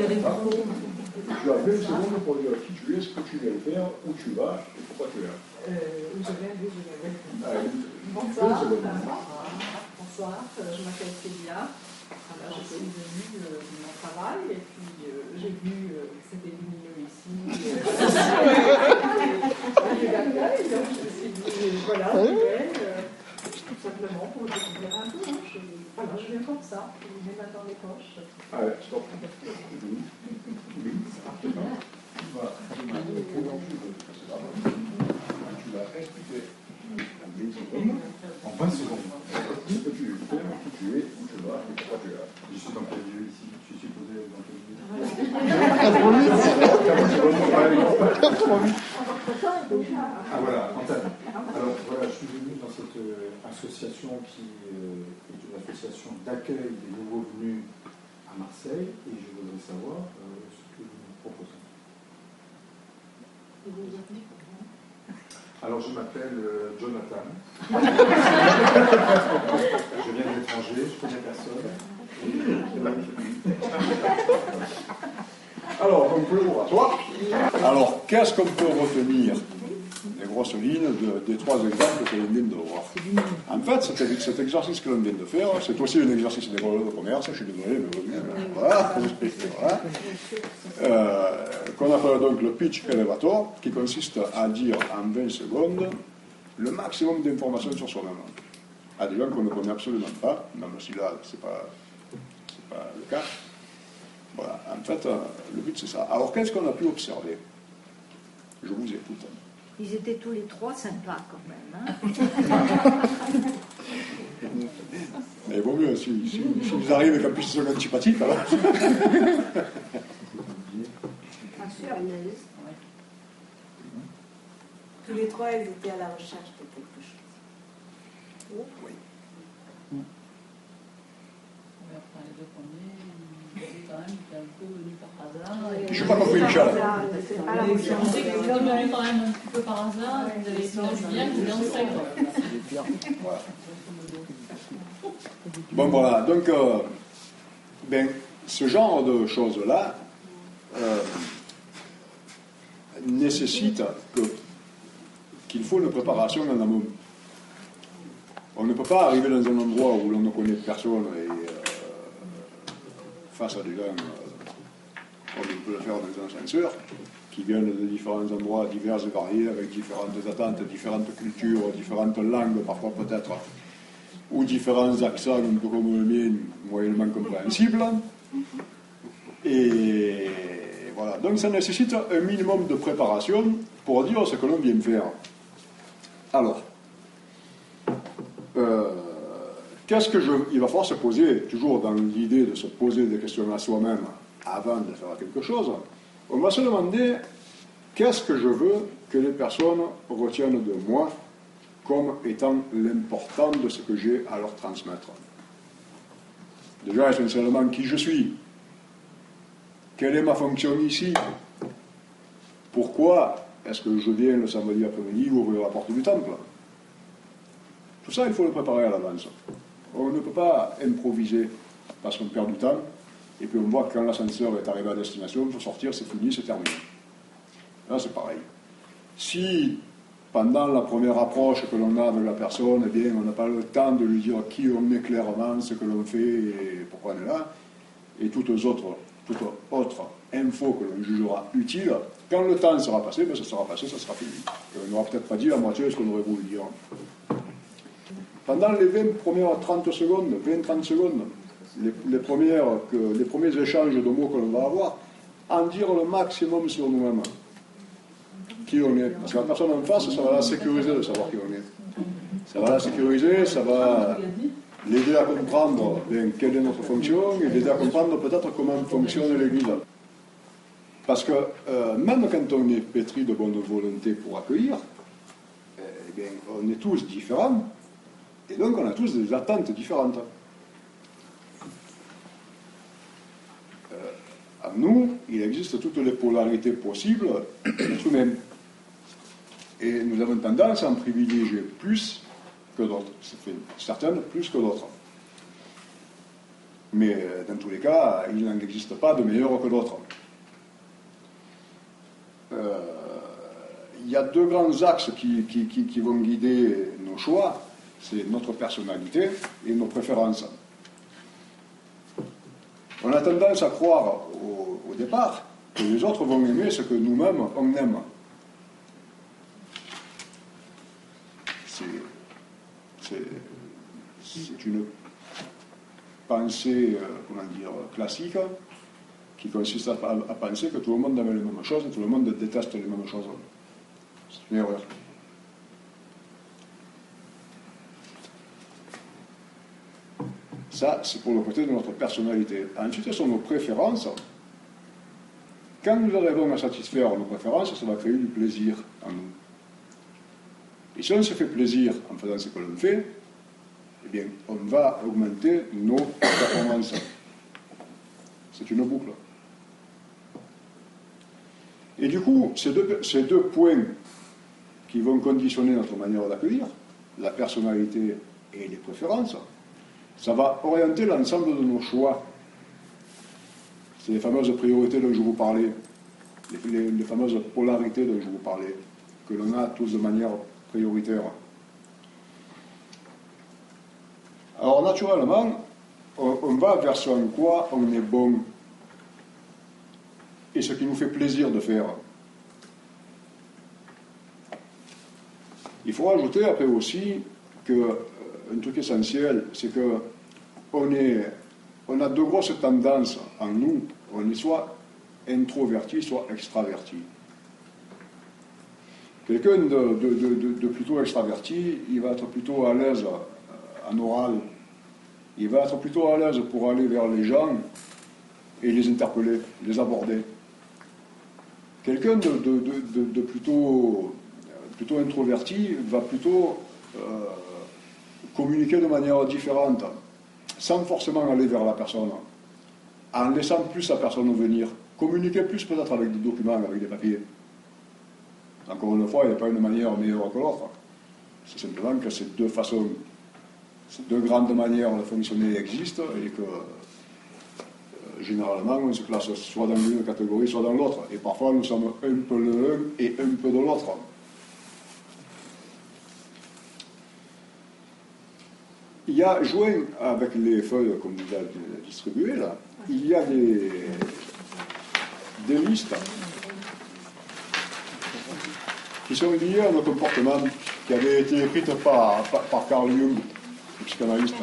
Tu as 20 secondes pour dire qui tu es, ce que tu viens faire, où tu vas et pourquoi tu es là. Où je viens, d'où je viens. Allez, Bonsoir. 20 secondes. Bonsoir, je m'appelle Célia. Alors, je suis venue de mon travail et puis j'ai vu que c'était lumineux ici. J'ai l'accueil, donc je me suis dit, voilà, c'est belle. Tout simplement pour découvrir un peu. Voilà, je viens comme ça, je mets les mains dans les poches. Allez, stop. Tu vas expliquer en 20 secondes ce que tu veux faire, qui tu es, où tu vas et pourquoi tu es là. Je suis dans quel lieu ici? Je suis supposé dans quel lieu? Ah voilà, Antenne. Alors voilà, je suis venu dans cette association qui est une association d'accueil des nouveaux venus à Marseille et je voudrais savoir ce que vous nous proposez. Alors je m'appelle Jonathan. Je viens de l'étranger, je connais personne. Alors, donc bonjour à toi. Alors, qu'est-ce qu'on peut retenir des grosses lignes des trois exemples que l'on vient de voir? En fait, cet exercice que l'on vient de faire, c'est aussi un exercice d'école de commerce, je suis désolé, mais voilà, qu'on appelle donc le pitch elevator, qui consiste à dire en 20 secondes le maximum d'informations sur soi-même. À des gens qu'on ne connaît absolument pas, même si là, c'est pas le cas. Voilà, en fait, le but c'est ça. Alors, qu'est-ce qu'on a pu observer? Je vous écoute. Ils étaient tous les trois sympas quand même. Hein. Mais il vaut mieux, si vous arrivez qu'en plus ils sont antipathiques, alors. Tous les trois, ils étaient à la recherche de quelque chose. Oui. Enfin, les deux premiers, ils étaient quand même un peu venus par hasard. Je n'ai pas compris, Michel. On sait qu'ils étaient venus quand même un petit peu par hasard. Vous avez été en Julien, vous êtes en Sèvres. Voilà. Bon, voilà. Donc, ce genre de choses-là nécessite qu'il faut une préparation en amont. On ne peut pas arriver dans un endroit où l'on ne connaît personne et face à des gens, comme on peut le faire dans un ascenseur, qui viennent de différents endroits divers et variés, avec différentes attentes, différentes cultures, différentes langues parfois peut-être, ou différents accents, un peu comme le mien, moyennement compréhensibles. Et voilà. Donc ça nécessite un minimum de préparation pour dire ce que l'on vient faire. Alors, il va falloir se poser, toujours dans l'idée de se poser des questions à soi-même avant de faire quelque chose, on va se demander qu'est-ce que je veux que les personnes retiennent de moi comme étant l'important de ce que j'ai à leur transmettre. Déjà, essentiellement, qui je suis? Quelle est ma fonction ici? Pourquoi est-ce que je viens le samedi après-midi ouvrir la porte du temple? Tout ça, il faut le préparer à l'avance. On ne peut pas improviser parce qu'on perd du temps, et puis on voit que quand l'ascenseur est arrivé à destination, il faut sortir, c'est fini, c'est terminé. Là, c'est pareil. Si, pendant la première approche que l'on a avec la personne, eh bien, on n'a pas le temps de lui dire qui on est clairement, ce que l'on fait et pourquoi on est là, et toute autre info que l'on jugera utile, quand le temps sera passé, ben ça sera passé, ça sera fini. Et on n'aura peut-être pas dit la moitié de ce qu'on aurait voulu dire. Pendant les 20 premières 30 secondes, 20-30 secondes, les premiers échanges de mots que l'on va avoir, en dire le maximum sur nous-mêmes. Qui on est. Parce que la personne en face, ça va la sécuriser de savoir qui on est. Ça va la sécuriser, ça va l'aider à comprendre quelle est notre fonction et l'aider à comprendre peut-être comment fonctionne l'Église. Parce que même quand on est pétri de bonne volonté pour accueillir, eh bien, on est tous différents et donc on a tous des attentes différentes. En nous, il existe toutes les polarités possibles d'être humain. Et nous avons tendance à en privilégier plus que d'autres. Certaines plus que d'autres. Mais dans tous les cas, il n'en existe pas de meilleur que l'autre. Il y a deux grands axes qui vont guider nos choix, c'est notre personnalité et nos préférences. On a tendance à croire au départ que les autres vont aimer ce que nous-mêmes on aime. C'est une pensée, classique, qui consiste à penser que tout le monde aime les mêmes choses et tout le monde déteste les mêmes choses. C'est une erreur. Ça, c'est pour le côté de notre personnalité. Ensuite, ce sont nos préférences. Quand nous arrivons à satisfaire nos préférences, ça va créer du plaisir en nous. Et si on se fait plaisir en faisant ce que l'on fait, eh bien, on va augmenter nos performances. C'est une boucle. Et du coup, ces deux points qui vont conditionner notre manière d'accueillir, la personnalité et les préférences, ça va orienter l'ensemble de nos choix. C'est les fameuses priorités dont je vous parlais, les fameuses polarités dont je vous parlais, que l'on a tous de manière prioritaire. Alors naturellement, on va vers ce en quoi on est bon et ce qui nous fait plaisir de faire. Il faut rajouter après aussi qu'un truc essentiel, c'est que on a deux grosses tendances en nous. On est soit introverti, soit extraverti. Quelqu'un de plutôt extraverti, il va être plutôt à l'aise en oral. Il va être plutôt à l'aise pour aller vers les gens et les interpeller, les aborder. Quelqu'un de plutôt introverti va plutôt communiquer de manière différente, sans forcément aller vers la personne, en laissant plus la personne venir, communiquer plus peut-être avec des documents, avec des papiers. Encore une fois, il n'y a pas une manière meilleure que l'autre. C'est simplement que ces deux façons, ces deux grandes manières de fonctionner existent et que généralement on se place soit dans l'une catégorie, soit dans l'autre. Et parfois nous sommes un peu de l'un et un peu de l'autre. Il y a, joint avec les feuilles qu'on vous a distribuées là, il y a des listes qui sont liées à nos comportements, qui avaient été écrites par Carl Jung, le psychanalyste.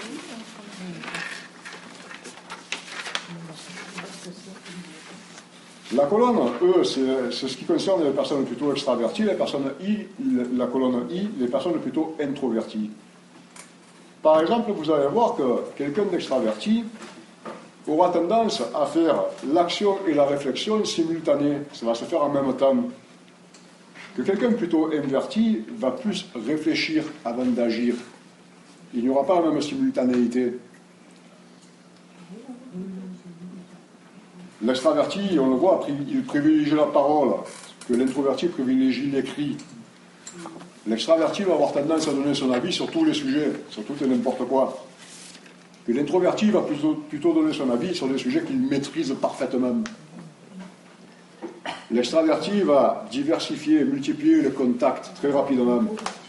La colonne E, c'est ce qui concerne les personnes plutôt extraverties, la colonne I, les personnes plutôt introverties. Par exemple, vous allez voir que quelqu'un d'extraverti aura tendance à faire l'action et la réflexion simultanées. Ça va se faire en même temps. Que quelqu'un plutôt inverti va plus réfléchir avant d'agir. Il n'y aura pas la même simultanéité. L'extraverti, on le voit, il privilégie la parole, que l'introverti privilégie l'écrit. L'extraverti va avoir tendance à donner son avis sur tous les sujets, sur tout et n'importe quoi. Que l'introverti va plutôt donner son avis sur des sujets qu'il maîtrise parfaitement. L'extraverti va diversifier, multiplier les contacts très rapidement.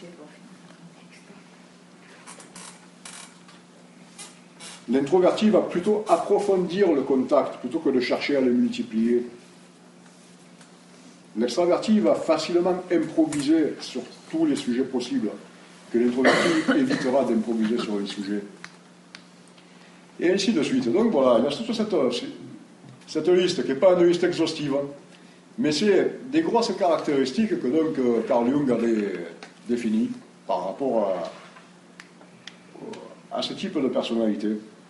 L'introverti va plutôt approfondir le contact plutôt que de chercher à le multiplier. L'extraverti va facilement improviser sur tous les sujets possibles, que l'introverti évitera d'improviser sur les sujets. Et ainsi de suite. Donc voilà, il y a toute cette liste qui n'est pas une liste exhaustive, mais c'est des grosses caractéristiques que donc Carl Jung avait définies par rapport à ce type de personnalité.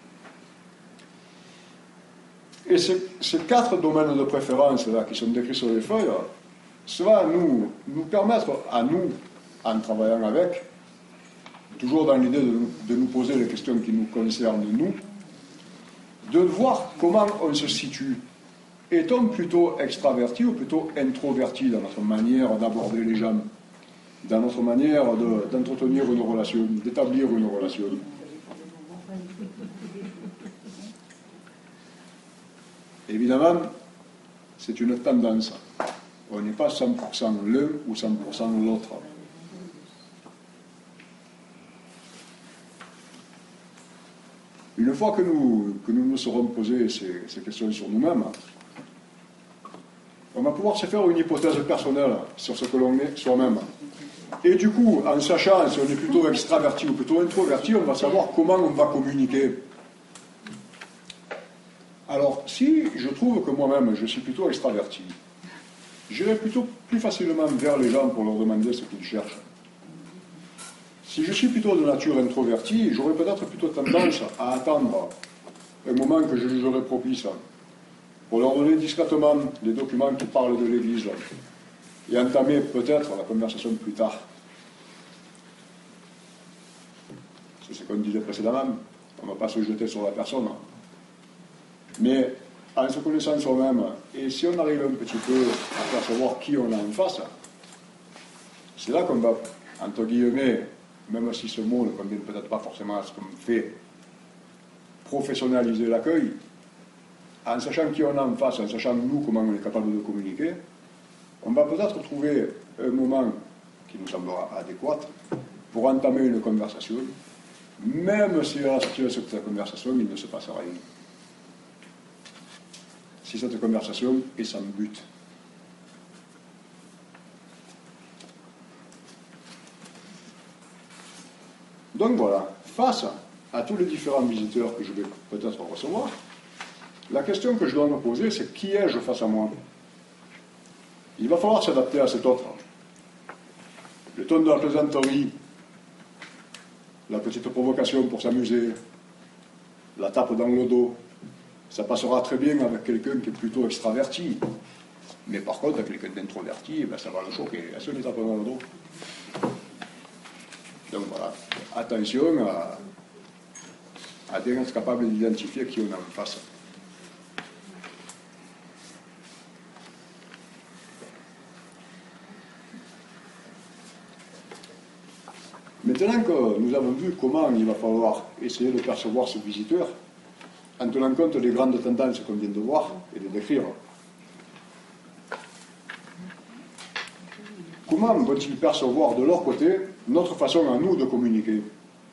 Et ces 4 domaines de préférence là, qui sont décrits sur les feuilles, ça va nous permettre à nous, en travaillant avec, toujours dans l'idée de nous poser les questions qui nous concernent nous, de voir comment on se situe. Est-on plutôt extraverti ou plutôt introverti dans notre manière d'aborder les gens, dans notre manière d'entretenir une relation, d'établir une relation? Évidemment, c'est une tendance. On n'est pas 100% l'un ou 100% l'autre. Une fois que nous nous serons posés ces questions sur nous-mêmes, on va pouvoir se faire une hypothèse personnelle sur ce que l'on est soi-même. Et du coup, en sachant si on est plutôt extraverti ou plutôt introverti, on va savoir comment on va communiquer. Alors, si je trouve que moi-même, je suis plutôt extraverti, j'irai plutôt plus facilement vers les gens pour leur demander ce qu'ils cherchent. Si je suis plutôt de nature introvertie, j'aurais peut-être plutôt tendance à attendre un moment que je jugerai propice pour leur donner discrètement les documents qui parlent de l'Église et entamer peut-être la conversation plus tard. C'est ce qu'on disait précédemment, on ne va pas se jeter sur la personne. Mais en se connaissant soi-même, et si on arrive un petit peu à percevoir qui on a en face, c'est là qu'on va, entre guillemets, même si ce mot ne convient peut-être pas forcément à ce qu'on fait, professionnaliser l'accueil, en sachant qui on a en face, en sachant nous comment on est capable de communiquer, on va peut-être trouver un moment qui nous semblera adéquat pour entamer une conversation, même si à la suite de cette conversation, il ne se passe rien. Si cette conversation est sans but. Donc voilà, face à tous les différents visiteurs que je vais peut-être recevoir, la question que je dois me poser, c'est qui ai-je face à moi? Il va falloir s'adapter à cet autre. Le ton de la plaisanterie, la petite provocation pour s'amuser, la tape dans le dos, ça passera très bien avec quelqu'un qui est plutôt extraverti. Mais par contre, avec quelqu'un d'introverti, ça va le choquer. Est-ce qu'on est tape dans le dos? Donc voilà, attention à bien être capable d'identifier qui on a en face. Maintenant que nous avons vu comment il va falloir essayer de percevoir ce visiteur, en tenant compte des grandes tendances qu'on vient de voir et de décrire, comment vont-ils percevoir de leur côté notre façon à nous de communiquer?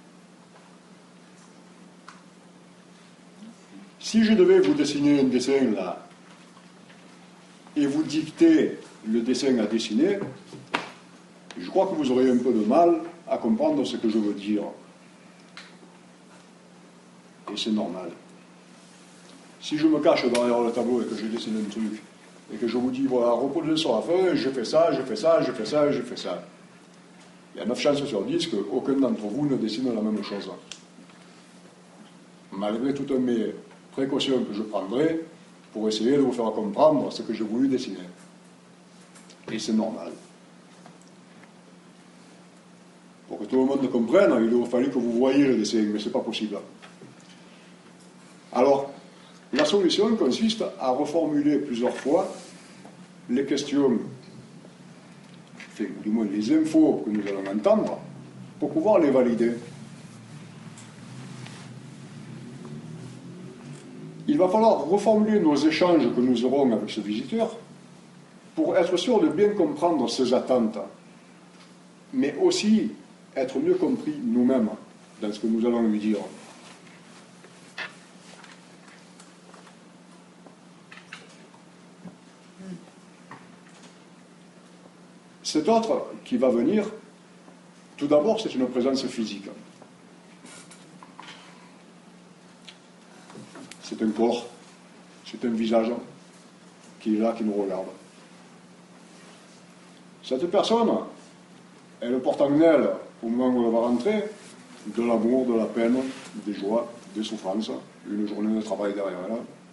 Si je devais vous dessiner un dessin là, et vous dicter le dessin à dessiner, je crois que vous aurez un peu de mal à comprendre ce que je veux dire. Et c'est normal. Si je me cache derrière le tableau et que je dessine un truc, et que je vous dis, voilà, reposez sur la feuille, je fais ça, je fais ça, je fais ça, je fais ça, il y a 9 chances sur 10 qu'aucun d'entre vous ne dessine la même chose. Malgré toutes mes précautions que je prendrai pour essayer de vous faire comprendre ce que j'ai voulu dessiner. Et c'est normal. Pour que tout le monde comprenne, il aurait fallu que vous voyiez le dessin, mais ce n'est pas possible. Alors, la solution consiste à reformuler plusieurs fois les questions, enfin, du moins les infos que nous allons entendre, pour pouvoir les valider. Il va falloir reformuler nos échanges que nous aurons avec ce visiteur pour être sûr de bien comprendre ses attentes, mais aussi être mieux compris nous-mêmes dans ce que nous allons lui dire. Cet autre qui va venir, tout d'abord, c'est une présence physique. C'est un corps, c'est un visage qui est là, qui nous regarde. Cette personne, elle porte en elle, au moment où elle va rentrer, de l'amour, de la peine, des joies, des souffrances, une journée de travail derrière elle.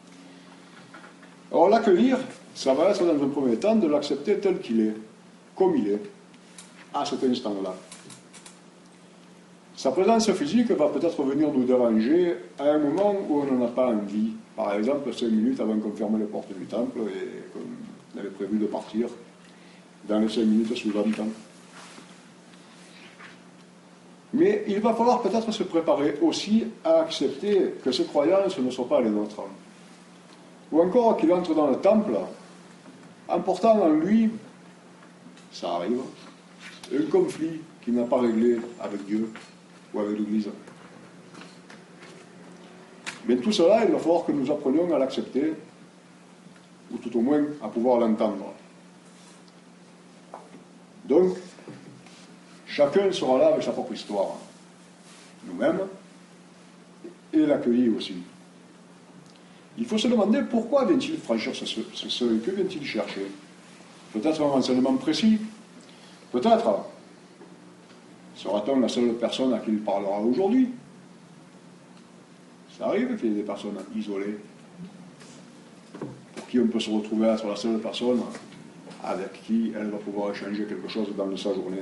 Alors l'accueillir, ça va être dans un premier temps de l'accepter tel qu'il est, comme il est, à cet instant-là. Sa présence physique va peut-être venir nous déranger à un moment où on n'en a pas envie. Par exemple, 5 minutes avant qu'on ferme les portes du temple et qu'on avait prévu de partir dans les 5 minutes suivantes. Mais il va falloir peut-être se préparer aussi à accepter que ces croyances ne sont pas les nôtres. ou encore qu'il entre dans le temple en portant en lui, ça arrive, un conflit qu'il n'a pas réglé avec Dieu ou avec l'Église. Mais tout cela, il va falloir que nous apprenions à l'accepter, ou tout au moins à pouvoir l'entendre. Donc, chacun sera là avec sa propre histoire. Nous-mêmes, et l'accueillir aussi. Il faut se demander pourquoi vient-il franchir ce seuil, que vient-il chercher? Peut-être un renseignement précis, peut-être sera-t-on la seule personne à qui il parlera aujourd'hui. Ça arrive qu'il y ait des personnes isolées, pour qui on peut se retrouver à être la seule personne avec qui elle va pouvoir échanger quelque chose dans sa journée.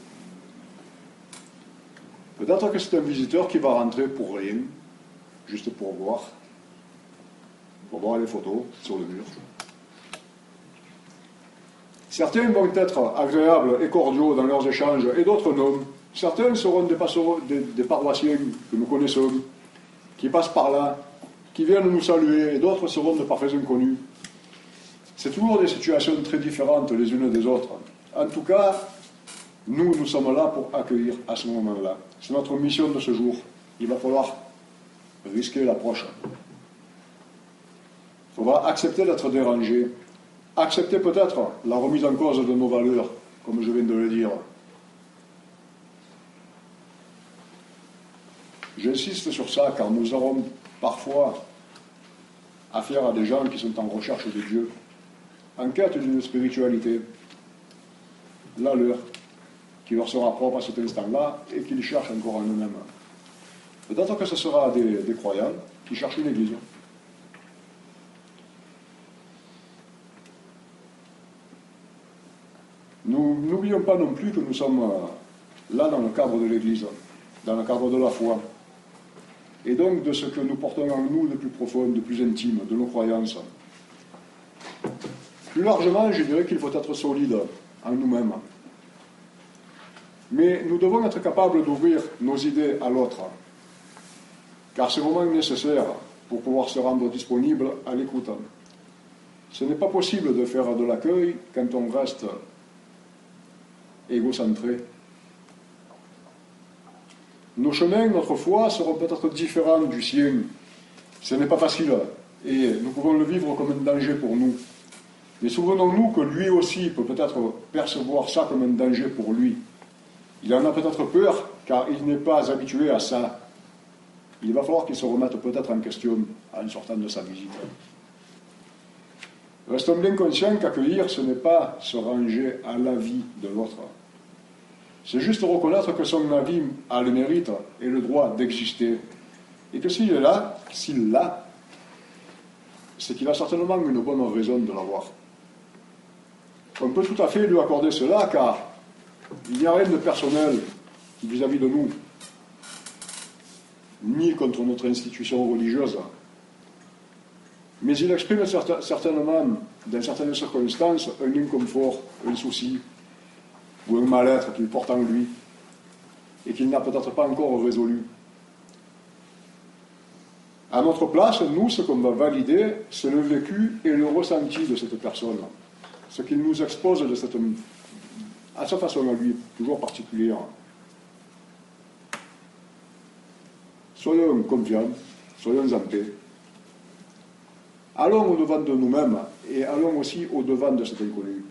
Peut-être que c'est un visiteur qui va rentrer pour rien, juste pour voir les photos sur le mur. Certains vont être agréables et cordiaux dans leurs échanges, et d'autres non. Certains seront des paroissiens que nous connaissons, qui passent par là, qui viennent nous saluer, et d'autres seront de parfaits inconnus. C'est toujours des situations très différentes les unes des autres. En tout cas, nous sommes là pour accueillir à ce moment-là. C'est notre mission de ce jour. Il va falloir risquer l'approche. Il faudra accepter d'être dérangé, accepter peut-être la remise en cause de nos valeurs, comme je viens de le dire. J'insiste sur ça car nous aurons parfois affaire à des gens qui sont en recherche de Dieu, en quête d'une spiritualité, la leur, qui leur sera propre à cet instant-là et qu'ils cherchent encore en eux-mêmes. Peut-être que ce sera des croyants qui cherchent une église. Nous n'oublions pas non plus que nous sommes là dans le cadre de l'église, dans le cadre de la foi, et donc de ce que nous portons en nous de plus profond, de plus intime, de nos croyances. Plus largement, je dirais qu'il faut être solide en nous-mêmes. Mais nous devons être capables d'ouvrir nos idées à l'autre, car c'est vraiment nécessaire pour pouvoir se rendre disponible à l'écoute. Ce n'est pas possible de faire de l'accueil quand on reste égocentré. Nos chemins, notre foi seront peut-être différents du sien. Ce n'est pas facile et nous pouvons le vivre comme un danger pour nous. Mais souvenons-nous que lui aussi peut peut-être percevoir ça comme un danger pour lui. Il en a peut-être peur car il n'est pas habitué à ça. Il va falloir qu'il se remette peut-être en question en sortant de sa visite. Restons bien conscients qu'accueillir, ce n'est pas se ranger à l'avis de l'autre. C'est juste reconnaître que son avis a le mérite et le droit d'exister. Et que s'il l'a, c'est qu'il a certainement une bonne raison de l'avoir. On peut tout à fait lui accorder cela, car il n'y a rien de personnel vis-à-vis de nous, ni contre notre institution religieuse. Mais il exprime certainement, dans certaines circonstances, un inconfort, un souci, ou un mal-être qu'il porte en lui, et qu'il n'a peut-être pas encore résolu. À notre place, nous, ce qu'on va valider, c'est le vécu et le ressenti de cette personne. Ce qu'il nous expose à sa façon à lui, toujours particulière. Soyons confiants, soyons en paix. Allons au-devant de nous-mêmes et allons aussi au-devant de cet inconnu.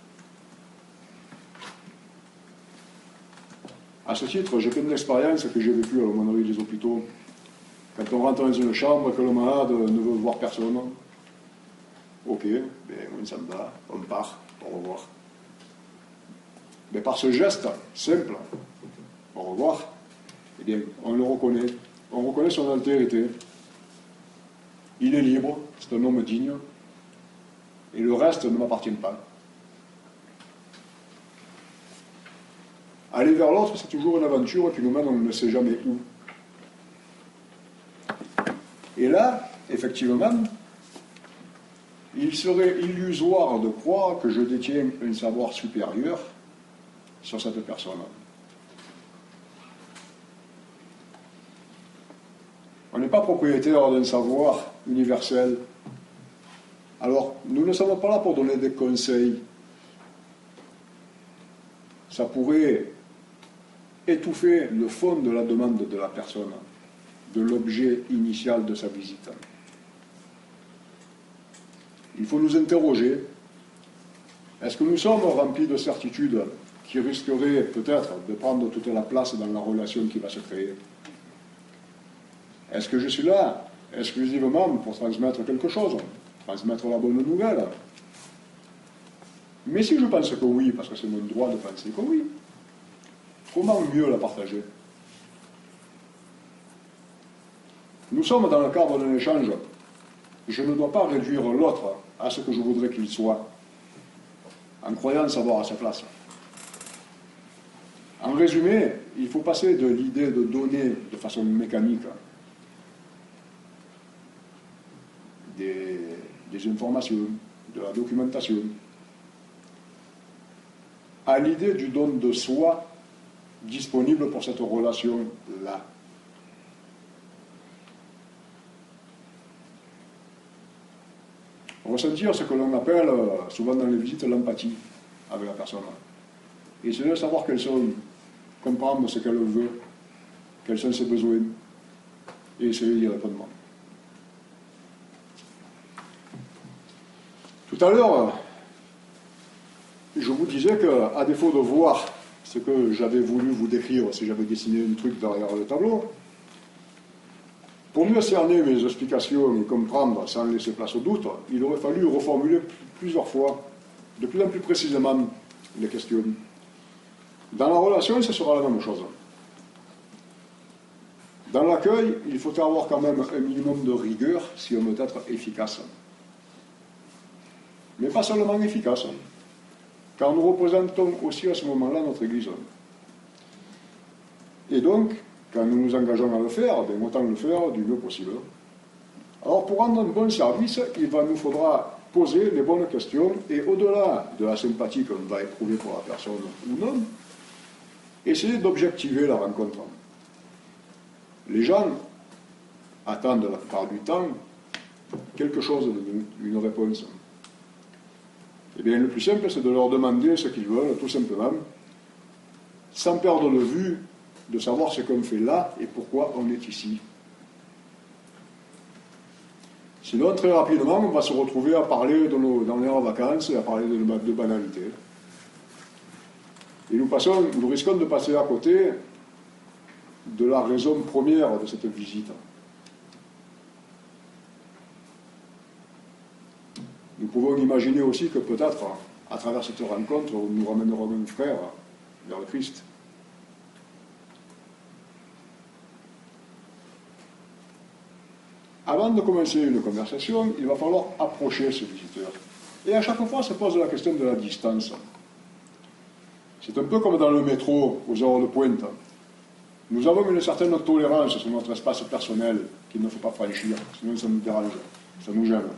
À ce titre, j'ai plein d'expériences que j'ai vécues à l'aumônerie des hôpitaux. Quand on rentre dans une chambre, que le malade ne veut voir personne, ok, on s'en va, on part, au revoir. Mais par ce geste simple, au revoir, eh bien, on le reconnaît. On reconnaît son altérité. Il est libre, c'est un homme digne, et le reste ne m'appartient pas. Aller vers l'autre, c'est toujours une aventure qui nous mène on ne sait jamais où. Et là, effectivement, il serait illusoire de croire que je détiens un savoir supérieur sur cette personne. On n'est pas propriétaire d'un savoir universel. Alors, nous ne sommes pas là pour donner des conseils. Ça pourrait étouffer le fond de la demande de la personne, de l'objet initial de sa visite. Il faut nous interroger. Est-ce que nous sommes remplis de certitudes qui risqueraient peut-être de prendre toute la place dans la relation qui va se créer? Est-ce que je suis là exclusivement pour transmettre quelque chose, transmettre la bonne nouvelle? Mais si je pense que oui, parce que c'est mon droit de penser que oui, comment mieux la partager? Nous sommes dans le cadre d'un échange. Je ne dois pas réduire l'autre à ce que je voudrais qu'il soit, en croyant savoir à sa place. En résumé, il faut passer de l'idée de donner de façon mécanique des informations, de la documentation, à l'idée du don de soi disponible pour cette relation-là. Ressentir ce que l'on appelle souvent dans les visites l'empathie avec la personne. Essayer de savoir quels sont, comprendre ce qu'elle veut, quels sont ses besoins, et essayer d'y répondre. Tout à l'heure, je vous disais qu'à défaut de voir ce que j'avais voulu vous décrire, si j'avais dessiné un truc derrière le tableau, pour mieux cerner mes explications et comprendre sans laisser place au doute, il aurait fallu reformuler plusieurs fois, de plus en plus précisément, les questions. Dans la relation, ce sera la même chose. Dans l'accueil, il faut avoir quand même un minimum de rigueur si on veut être efficace. Mais pas seulement efficace, car nous représentons aussi à ce moment-là notre Église. Et donc, quand nous nous engageons à le faire, bien, autant le faire du mieux possible. Alors, pour rendre un bon service, il nous faudra poser les bonnes questions, et au-delà de la sympathie qu'on va éprouver pour la personne ou non, essayer d'objectiver la rencontre. Les gens attendent la plupart du temps quelque chose de nous, une réponse. Eh bien, le plus simple, c'est de leur demander ce qu'ils veulent, tout simplement, sans perdre de vue de savoir ce qu'on fait là et pourquoi on est ici. Sinon, très rapidement, on va se retrouver à parler dans les vacances et à parler de banalités. Et nous risquons de passer à côté de la raison première de cette visite. Nous pouvons imaginer aussi que peut-être, à travers cette rencontre, nous ramènerons un frère vers le Christ. Avant de commencer une conversation, il va falloir approcher ce visiteur. Et à chaque fois, se pose la question de la distance. C'est un peu comme dans le métro, aux heures de pointe. Nous avons une certaine tolérance sur notre espace personnel qu'il ne faut pas franchir, sinon ça nous dérange, ça nous gêne.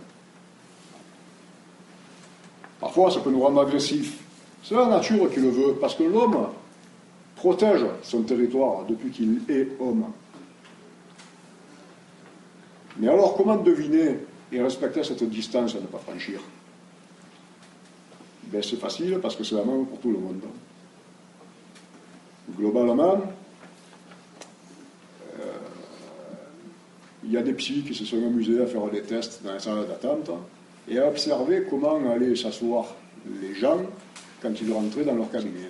Parfois, ça peut nous rendre agressifs. C'est la nature qui le veut, parce que l'homme protège son territoire depuis qu'il est homme. Mais alors, comment deviner et respecter cette distance à ne pas franchir? Ben, c'est facile, parce que c'est la même pour tout le monde. Globalement, il y a des psys qui se sont amusés à faire des tests dans les salles d'attente et à observer comment allaient s'asseoir les gens quand ils rentraient dans leur cabinet.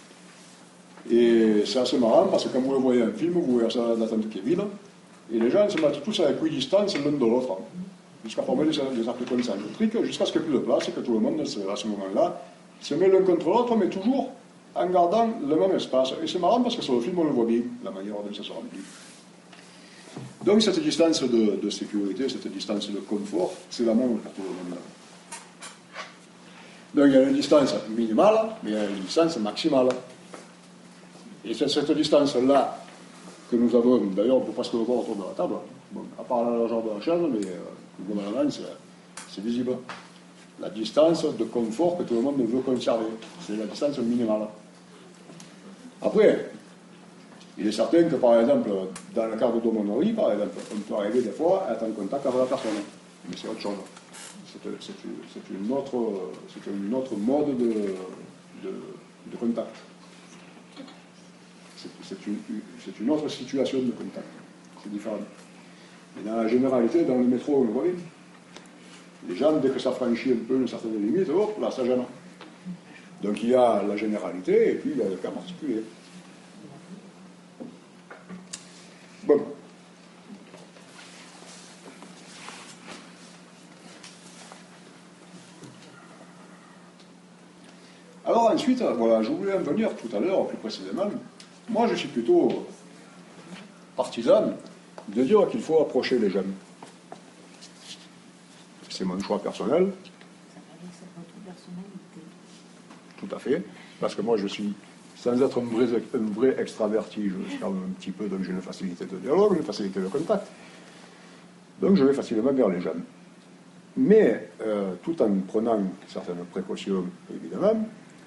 Et c'est assez marrant parce que quand vous le voyez un film, vous voyez la salle d'attente qui est vide, et les gens se mettent tous à équidistance l'un de l'autre, jusqu'à former des cercles concentriques, jusqu'à ce qu'il n'y ait plus de place et que tout le monde, à ce moment-là, se met l'un contre l'autre, mais toujours en gardant le même espace. Et c'est marrant parce que sur le film, on le voit bien, la manière dont ça se remplit. Donc cette distance de sécurité, cette distance de confort, c'est la même pour tout le monde. Donc il y a une distance minimale, mais il y a une distance maximale. Et c'est cette distance-là que nous avons, d'ailleurs on peut presque le voir autour de la table, bon, à part la largeur de la chaise, mais globalement c'est visible. La distance de confort que tout le monde veut conserver, c'est la distance minimale. Après, il est certain que, par exemple, dans le cadre d'aumônerie, par exemple, on peut arriver des fois à être en contact avec la personne. Mais c'est autre chose. c'est une autre mode de contact. C'est une autre situation de contact. C'est différent. Mais dans la généralité, dans le métro, on le voit bien. Les gens, dès que ça franchit un peu une certaine limite, hop, là, ça gêne. Donc il y a la généralité et puis il y a le cas particulier. Bon. Alors ensuite, voilà, je voulais en venir tout à l'heure, plus précisément. Moi, je suis plutôt partisan de dire qu'il faut approcher les jeunes. C'est mon choix personnel. Tout à fait. Parce que moi, je suis, sans être un vrai extraverti, je suis quand même un petit peu, donc j'ai une facilité de dialogue, une facilité de contact. Donc je vais facilement vers les jeunes. Mais, tout en prenant certaines précautions, évidemment,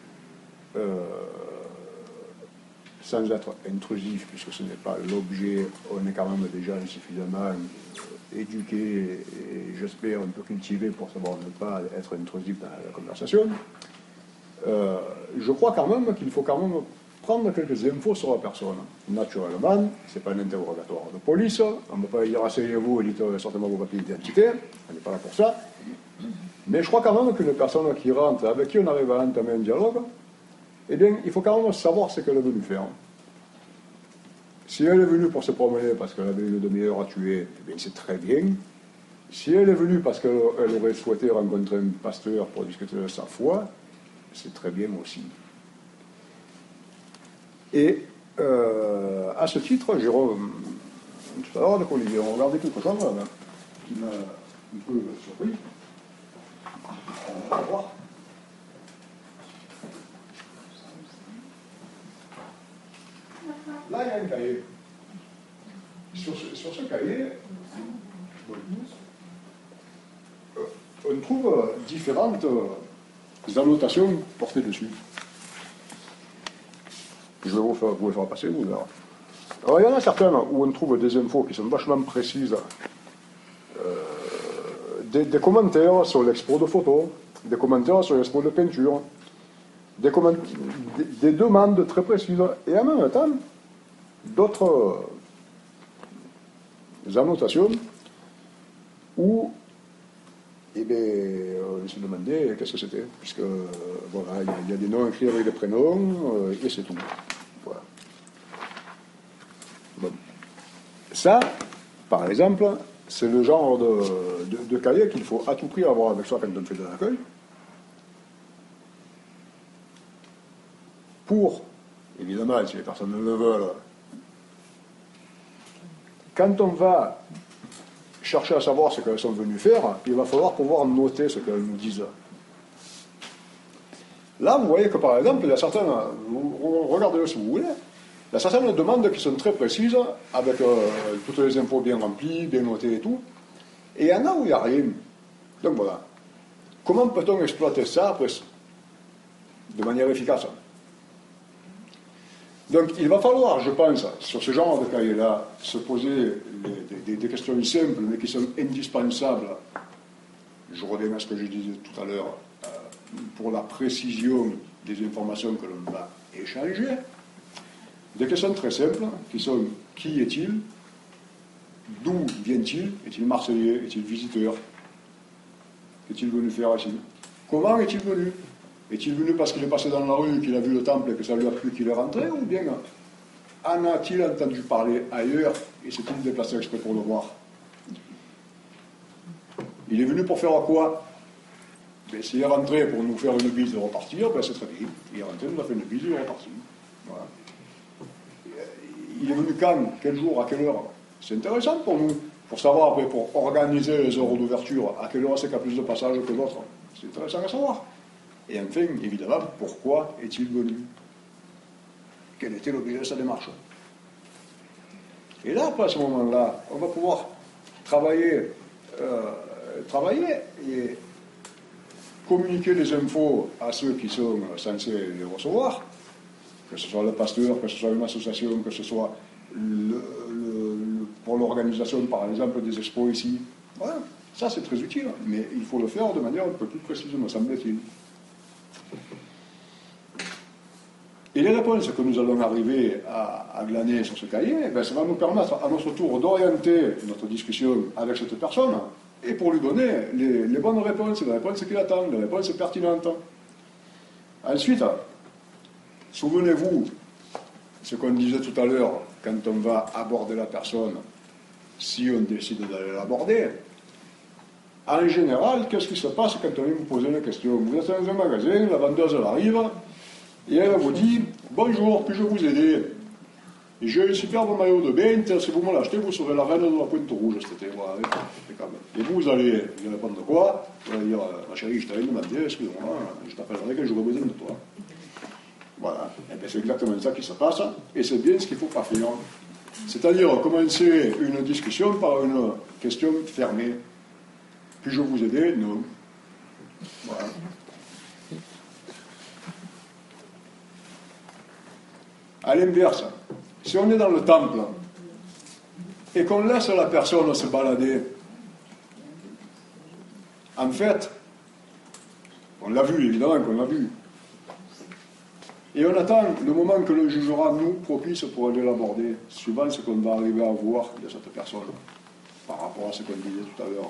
sans être intrusif, puisque ce n'est pas l'objet, on est quand même déjà suffisamment éduqué et j'espère un peu cultivé pour savoir ne pas être intrusif dans la conversation. Je crois quand même qu'il faut quand même prendre quelques infos sur la personne. Naturellement, ce n'est pas un interrogatoire de police, on ne peut pas dire asseyez-vous et dites sortez-moi vos papiers d'identité, on n'est pas là pour ça. Mais je crois quand même qu'une personne qui rentre, avec qui on arrive à entamer un dialogue, eh bien, il faut quand même savoir ce qu'elle est venue faire. Si elle est venue pour se promener parce qu'elle avait une demi-heure à tuer, eh bien, c'est très bien. Si elle est venue parce qu'elle aurait souhaité rencontrer un pasteur pour discuter de sa foi, c'est très bien aussi. Et à ce titre, Jérôme, tout à l'heure, de Olivier, on regardait quelque chose là, qui m'a un peu surpris. On va voir. Là, il y a un cahier. Sur ce cahier, on trouve différentes annotations portées dessus. Je vais vous les faire passer, vous verrez. Alors, il y en a certaines où on trouve des infos qui sont vachement précises. Des commentaires sur l'expo de photos, des commentaires sur l'expo de peinture, des demandes très précises, et en même temps, d'autres annotations où eh bien, on se demandait qu'est-ce que c'était, puisque voilà, il y a des noms écrits avec des prénoms, et c'est tout. Voilà. Bon. Ça, par exemple, c'est le genre de cahier qu'il faut à tout prix avoir avec soi quand on fait de l'accueil, pour, évidemment, si les personnes le veulent, quand on va chercher à savoir ce qu'elles sont venues faire, il va falloir pouvoir noter ce qu'elles nous disent. Là, vous voyez que, par exemple, il y a certaines, regardez-le si vous voulez, il y a certaines demandes qui sont très précises, avec toutes les infos bien remplies, bien notées et tout, et il y en a où il n'y a rien. Donc voilà. Comment peut-on exploiter ça après, de manière efficace? Donc il va falloir, je pense, sur ce genre de cahier-là, se poser des questions simples, mais qui sont indispensables. Je reviens à ce que je disais tout à l'heure, pour la précision des informations que l'on va échanger. Des questions très simples, qui sont qui est-il? D'où vient-il? Est-il marseillais? Est-il visiteur? Qu'est-il venu faire ici? Comment est-il venu? Est-il venu parce qu'il est passé dans la rue, qu'il a vu le temple et que ça lui a plu qu'il est rentré? Ou bien en a-t-il entendu parler ailleurs et s'est-il déplacé exprès pour le voir? Il est venu pour faire quoi? Ben, s'il est rentré pour nous faire une bise et repartir, ben, c'est très bien. Il est rentré, nous a fait une bise et il est reparti. Voilà. Il est venu quand? Quel jour? À quelle heure? C'est intéressant pour nous, pour savoir après, pour organiser les heures d'ouverture, à quelle heure c'est qu'il y a plus de passages que d'autres. C'est intéressant à savoir. Et enfin, évidemment, pourquoi est-il venu? Quel était l'objet de sa démarche? Et là, après, à ce moment-là, on va pouvoir travailler et communiquer les infos à ceux qui sont censés les recevoir, que ce soit le pasteur, que ce soit une association, que ce soit pour l'organisation, par exemple, des expos ici. Voilà. Ça, c'est très utile, mais il faut le faire de manière un peu plus précise, me semble-t-il. Et les réponses que nous allons arriver à glaner sur ce cahier, eh bien, ça va nous permettre à notre tour d'orienter notre discussion avec cette personne et pour lui donner les bonnes réponses, les réponses qu'il attend, les réponses pertinentes. Ensuite, souvenez-vous ce qu'on disait tout à l'heure quand on va aborder la personne, si on décide d'aller l'aborder. En général, qu'est-ce qui se passe quand on vient vous poser une question? Vous êtes dans un magasin, la vendeuse elle arrive, et elle vous dit « Bonjour, puis-je vous aider? J'ai un superbe maillot de bain, si vous me l'achetez, vous serez la reine de la Pointe Rouge cet été. » Voilà, impeccable. Et vous allez répondre quoi? Vous allez dire « Ma chérie, je t'avais demandé, excuse-moi, je t'appellerai quand j'aurai besoin de toi. » Voilà. Et bien, c'est exactement ça qui se passe, et c'est bien ce qu'il ne faut pas faire. C'est-à-dire commencer une discussion par une question fermée. « Puis-je vous aider? » Non. Voilà. À l'inverse, si on est dans le temple et qu'on laisse la personne se balader, en fait, on l'a vu, évidemment qu'on l'a vu, et on attend le moment que l'on jugera nous propice pour aller l'aborder, suivant ce qu'on va arriver à voir de cette personne, par rapport à ce qu'on disait tout à l'heure.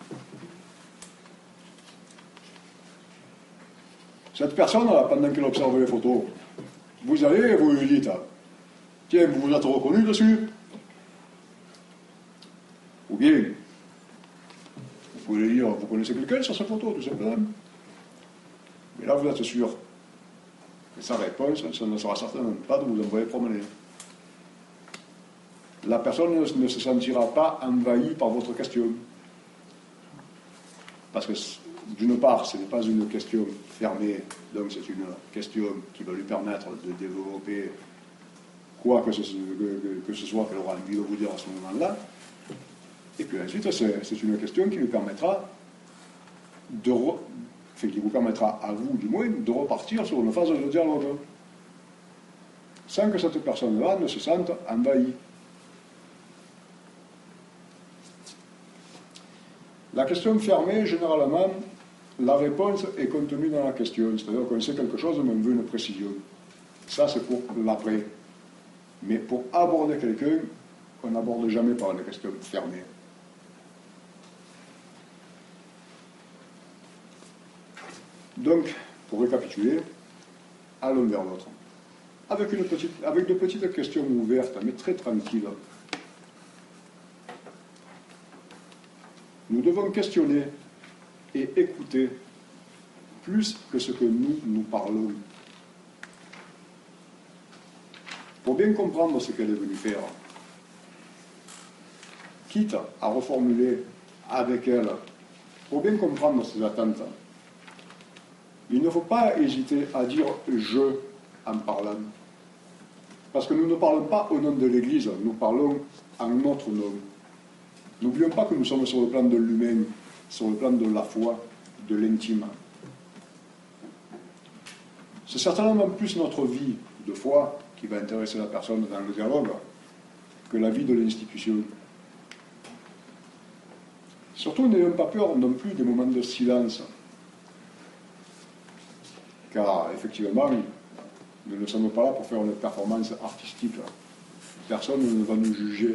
Cette personne, pendant qu'elle observe les photos, vous allez et vous lui dites « Tiens, vous vous êtes reconnu dessus ?» Ou bien, vous pouvez lui dire « Vous connaissez quelqu'un sur cette photo, tout simplement ?» Mais là, vous êtes sûr que sa réponse, ça ne sera certainement pas de vous envoyer promener. La personne ne se sentira pas envahie par votre question. Parce que, d'une part, ce n'est pas une question fermée, donc c'est une question qui va lui permettre de développer quoi que ce soit qu'elle aura envie de vous dire à ce moment-là. Et puis ensuite, c'est une question qui lui permettra qui vous permettra à vous, du moins, de repartir sur une phase de dialogue, sans que cette personne-là ne se sente envahie. La question fermée, généralement, la réponse est contenue dans la question, c'est-à-dire qu'on sait quelque chose, mais on veut une précision. Ça, c'est pour l'après. Mais pour aborder quelqu'un, on n'aborde jamais par une question fermée. Donc, pour récapituler, allons vers l'autre. Avec de petites questions ouvertes, mais très tranquilles. Nous devons questionner et écouter plus que ce que nous parlons. Pour bien comprendre ce qu'elle est venue faire, quitte à reformuler avec elle, pour bien comprendre ses attentes, il ne faut pas hésiter à dire « je » en parlant. Parce que nous ne parlons pas au nom de l'Église, nous parlons en notre nom. N'oublions pas que nous sommes sur le plan de l'humain, sur le plan de la foi, de l'intime. C'est certainement plus notre vie de foi qui va intéresser la personne dans le dialogue que la vie de l'institution. Surtout, n'ayons pas peur non plus des moments de silence. Car, effectivement, nous ne sommes pas là pour faire une performance artistique. Personne ne va nous juger.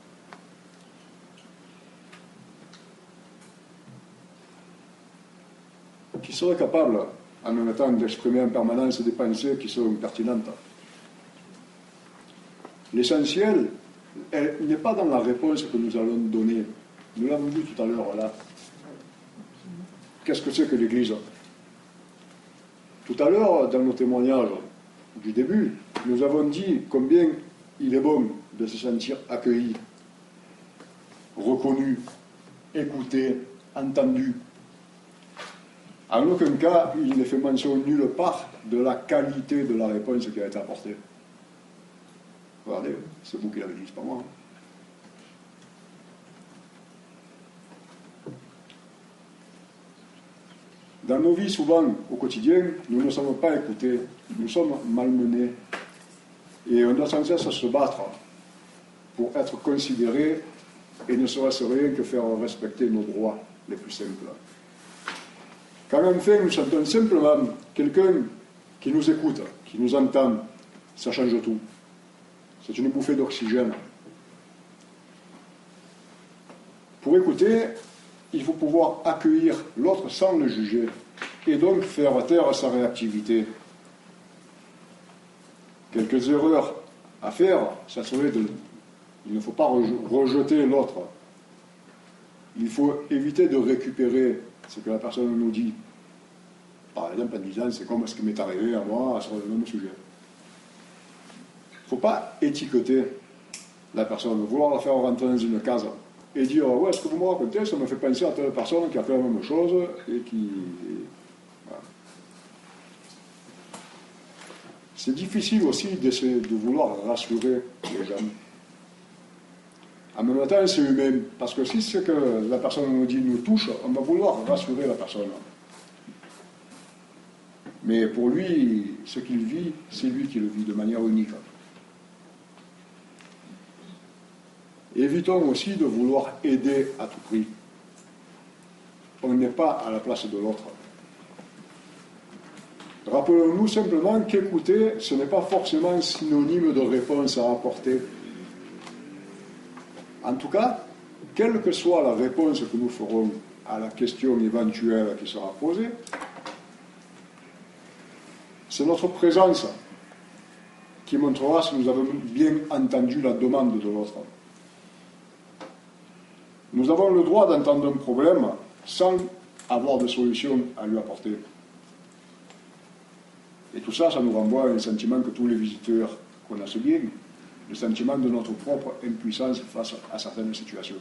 Qui serait capable, en même temps, d'exprimer en permanence des pensées qui sont pertinentes. L'essentiel n'est pas dans la réponse que nous allons donner. Nous l'avons vu tout à l'heure, là. Qu'est-ce que c'est que l'Église ? Tout à l'heure, dans nos témoignages du début, nous avons dit combien il est bon de se sentir accueilli, reconnu, écouté, entendu. En aucun cas, il n'est fait mention nulle part de la qualité de la réponse qui a été apportée. Regardez, c'est vous qui l'avez dit, c'est pas moi. Dans nos vies, souvent, au quotidien, nous ne sommes pas écoutés, nous sommes malmenés. Et on doit sans cesse se battre pour être considérés et ne serait-ce rien que faire respecter nos droits. les plus simples. Quand enfin nous sentons simplement quelqu'un qui nous écoute, qui nous entend, ça change tout. C'est une bouffée d'oxygène. Pour écouter, il faut pouvoir accueillir l'autre sans le juger et donc faire taire sa réactivité. Quelques erreurs à faire, ça serait il ne faut pas rejeter l'autre. Il faut éviter de récupérer ce que la personne nous dit. Par exemple, en disant, c'est comme ce qui m'est arrivé à moi sur le même sujet. Il ne faut pas étiqueter la personne, vouloir la faire rentrer dans une case et dire, ouais, ce que vous me racontez, ça me fait penser à telle personne qui a fait la même chose et qui... Voilà. C'est difficile aussi d'essayer de vouloir rassurer les gens. En même temps, c'est humain, parce que si ce que la personne nous dit nous touche, on va vouloir rassurer la personne. Mais pour lui, ce qu'il vit, c'est lui qui le vit de manière unique. Évitons aussi de vouloir aider à tout prix. On n'est pas à la place de l'autre. Rappelons-nous simplement qu'écouter, ce n'est pas forcément synonyme de réponse à apporter. En tout cas, quelle que soit la réponse que nous ferons à la question éventuelle qui sera posée, c'est notre présence qui montrera si nous avons bien entendu la demande de l'autre. Nous avons le droit d'entendre un problème sans avoir de solution à lui apporter. Et tout ça, ça nous renvoie à un sentiment que tous les visiteurs connaissent bien, le sentiment de notre propre impuissance face à certaines situations.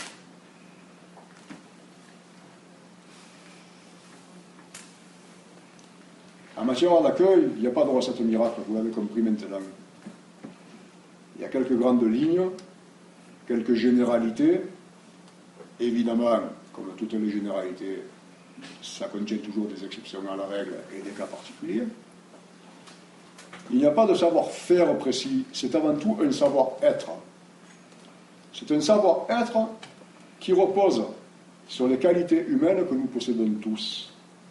En matière d'accueil, il n'y a pas de recette miracle, vous l'avez compris maintenant. Il y a quelques grandes lignes, quelques généralités. Évidemment, comme toutes les généralités, ça contient toujours des exceptions à la règle et des cas particuliers. Il n'y a pas de savoir-faire précis, c'est avant tout un savoir-être. C'est un savoir-être qui repose sur les qualités humaines que nous possédons tous.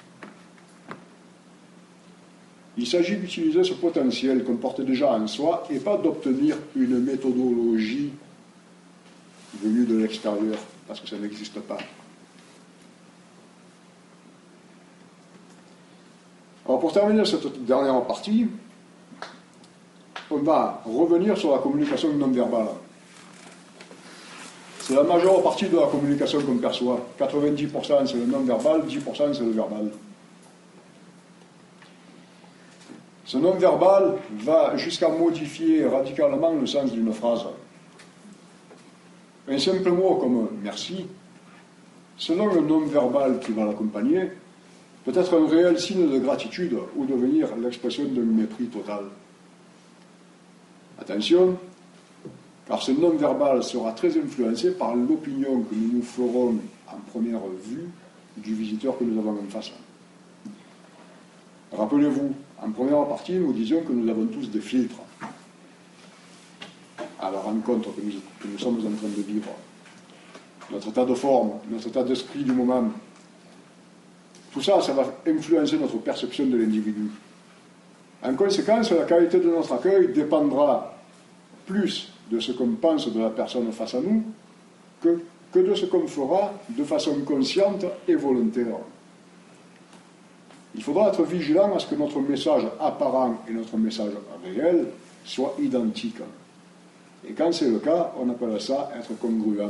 Il s'agit d'utiliser ce potentiel qu'on porte déjà en soi et pas d'obtenir une méthodologie venue de l'extérieur, parce que ça n'existe pas. Alors pour terminer cette dernière partie, on va revenir sur la communication non verbale. C'est la majeure partie de la communication qu'on perçoit. 90% c'est le non-verbal, 10% c'est le verbal. Ce non-verbal va jusqu'à modifier radicalement le sens d'une phrase. Un simple mot comme « merci », selon le non-verbal qui va l'accompagner, peut être un réel signe de gratitude ou devenir l'expression d'un mépris total. Attention, car ce non-verbal sera très influencé par l'opinion que nous nous ferons en première vue du visiteur que nous avons en face. Rappelez-vous, en première partie, nous disions que nous avons tous des filtres à la rencontre que nous sommes en train de vivre. Notre état de forme, notre état d'esprit du moment, tout ça, ça va influencer notre perception de l'individu. En conséquence, la qualité de notre accueil dépendra plus de ce qu'on pense de la personne face à nous que de ce qu'on fera de façon consciente et volontaire. Il faudra être vigilant à ce que notre message apparent et notre message réel soient identiques. Et quand c'est le cas, on appelle ça être congruent.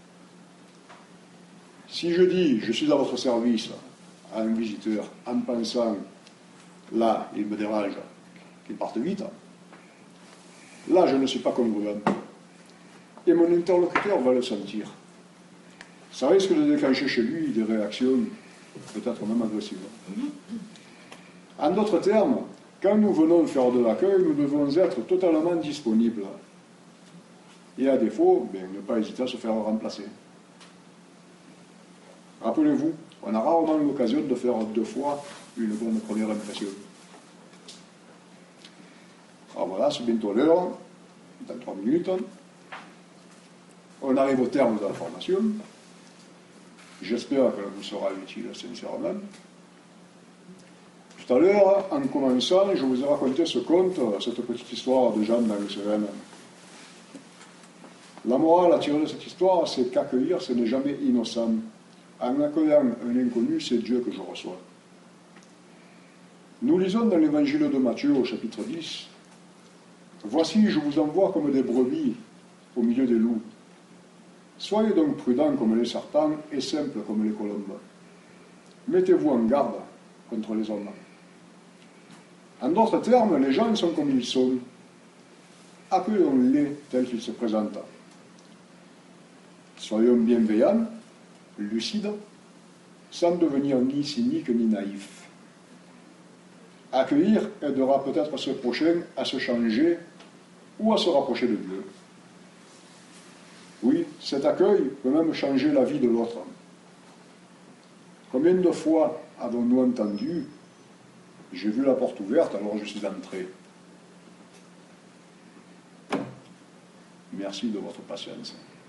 Si je dis « je suis à votre service » à un visiteur en pensant « là, il me dérange, qu'il parte vite », là, je ne suis pas congruent. Et mon interlocuteur va le sentir. Ça risque de déclencher chez lui des réactions peut-être même agressives. En d'autres termes, quand nous venons faire de l'accueil, nous devons être totalement disponibles. Et à défaut, ne pas hésiter à se faire remplacer. Rappelez-vous, on a rarement l'occasion de faire 2 fois une bonne première impression. Alors voilà, c'est bientôt l'heure, dans 3 minutes. On arrive au terme de la formation. J'espère qu'elle vous sera utile, sincèrement. Tout à l'heure, en commençant, je vous ai raconté ce conte, cette petite histoire de Jean dans le Cévennes. La morale à tirer de cette histoire, c'est qu'accueillir, ce n'est jamais innocent. En accueillant un inconnu, c'est Dieu que je reçois. Nous lisons dans l'évangile de Matthieu au chapitre 10, « Voici, je vous envoie comme des brebis au milieu des loups. Soyez donc prudents comme les serpents et simples comme les colombes. Mettez-vous en garde contre les hommes. » En d'autres termes, les gens sont comme ils sont. Accueillons-les tels qu'ils se présentent. Soyons bienveillants, lucides, sans devenir ni cyniques ni naïfs. Accueillir aidera peut-être ce prochain à se changer ou à se rapprocher de Dieu. Oui, cet accueil peut même changer la vie de l'autre. Combien de fois avons-nous entendu « J'ai vu la porte ouverte, alors je suis entré ». Merci de votre patience.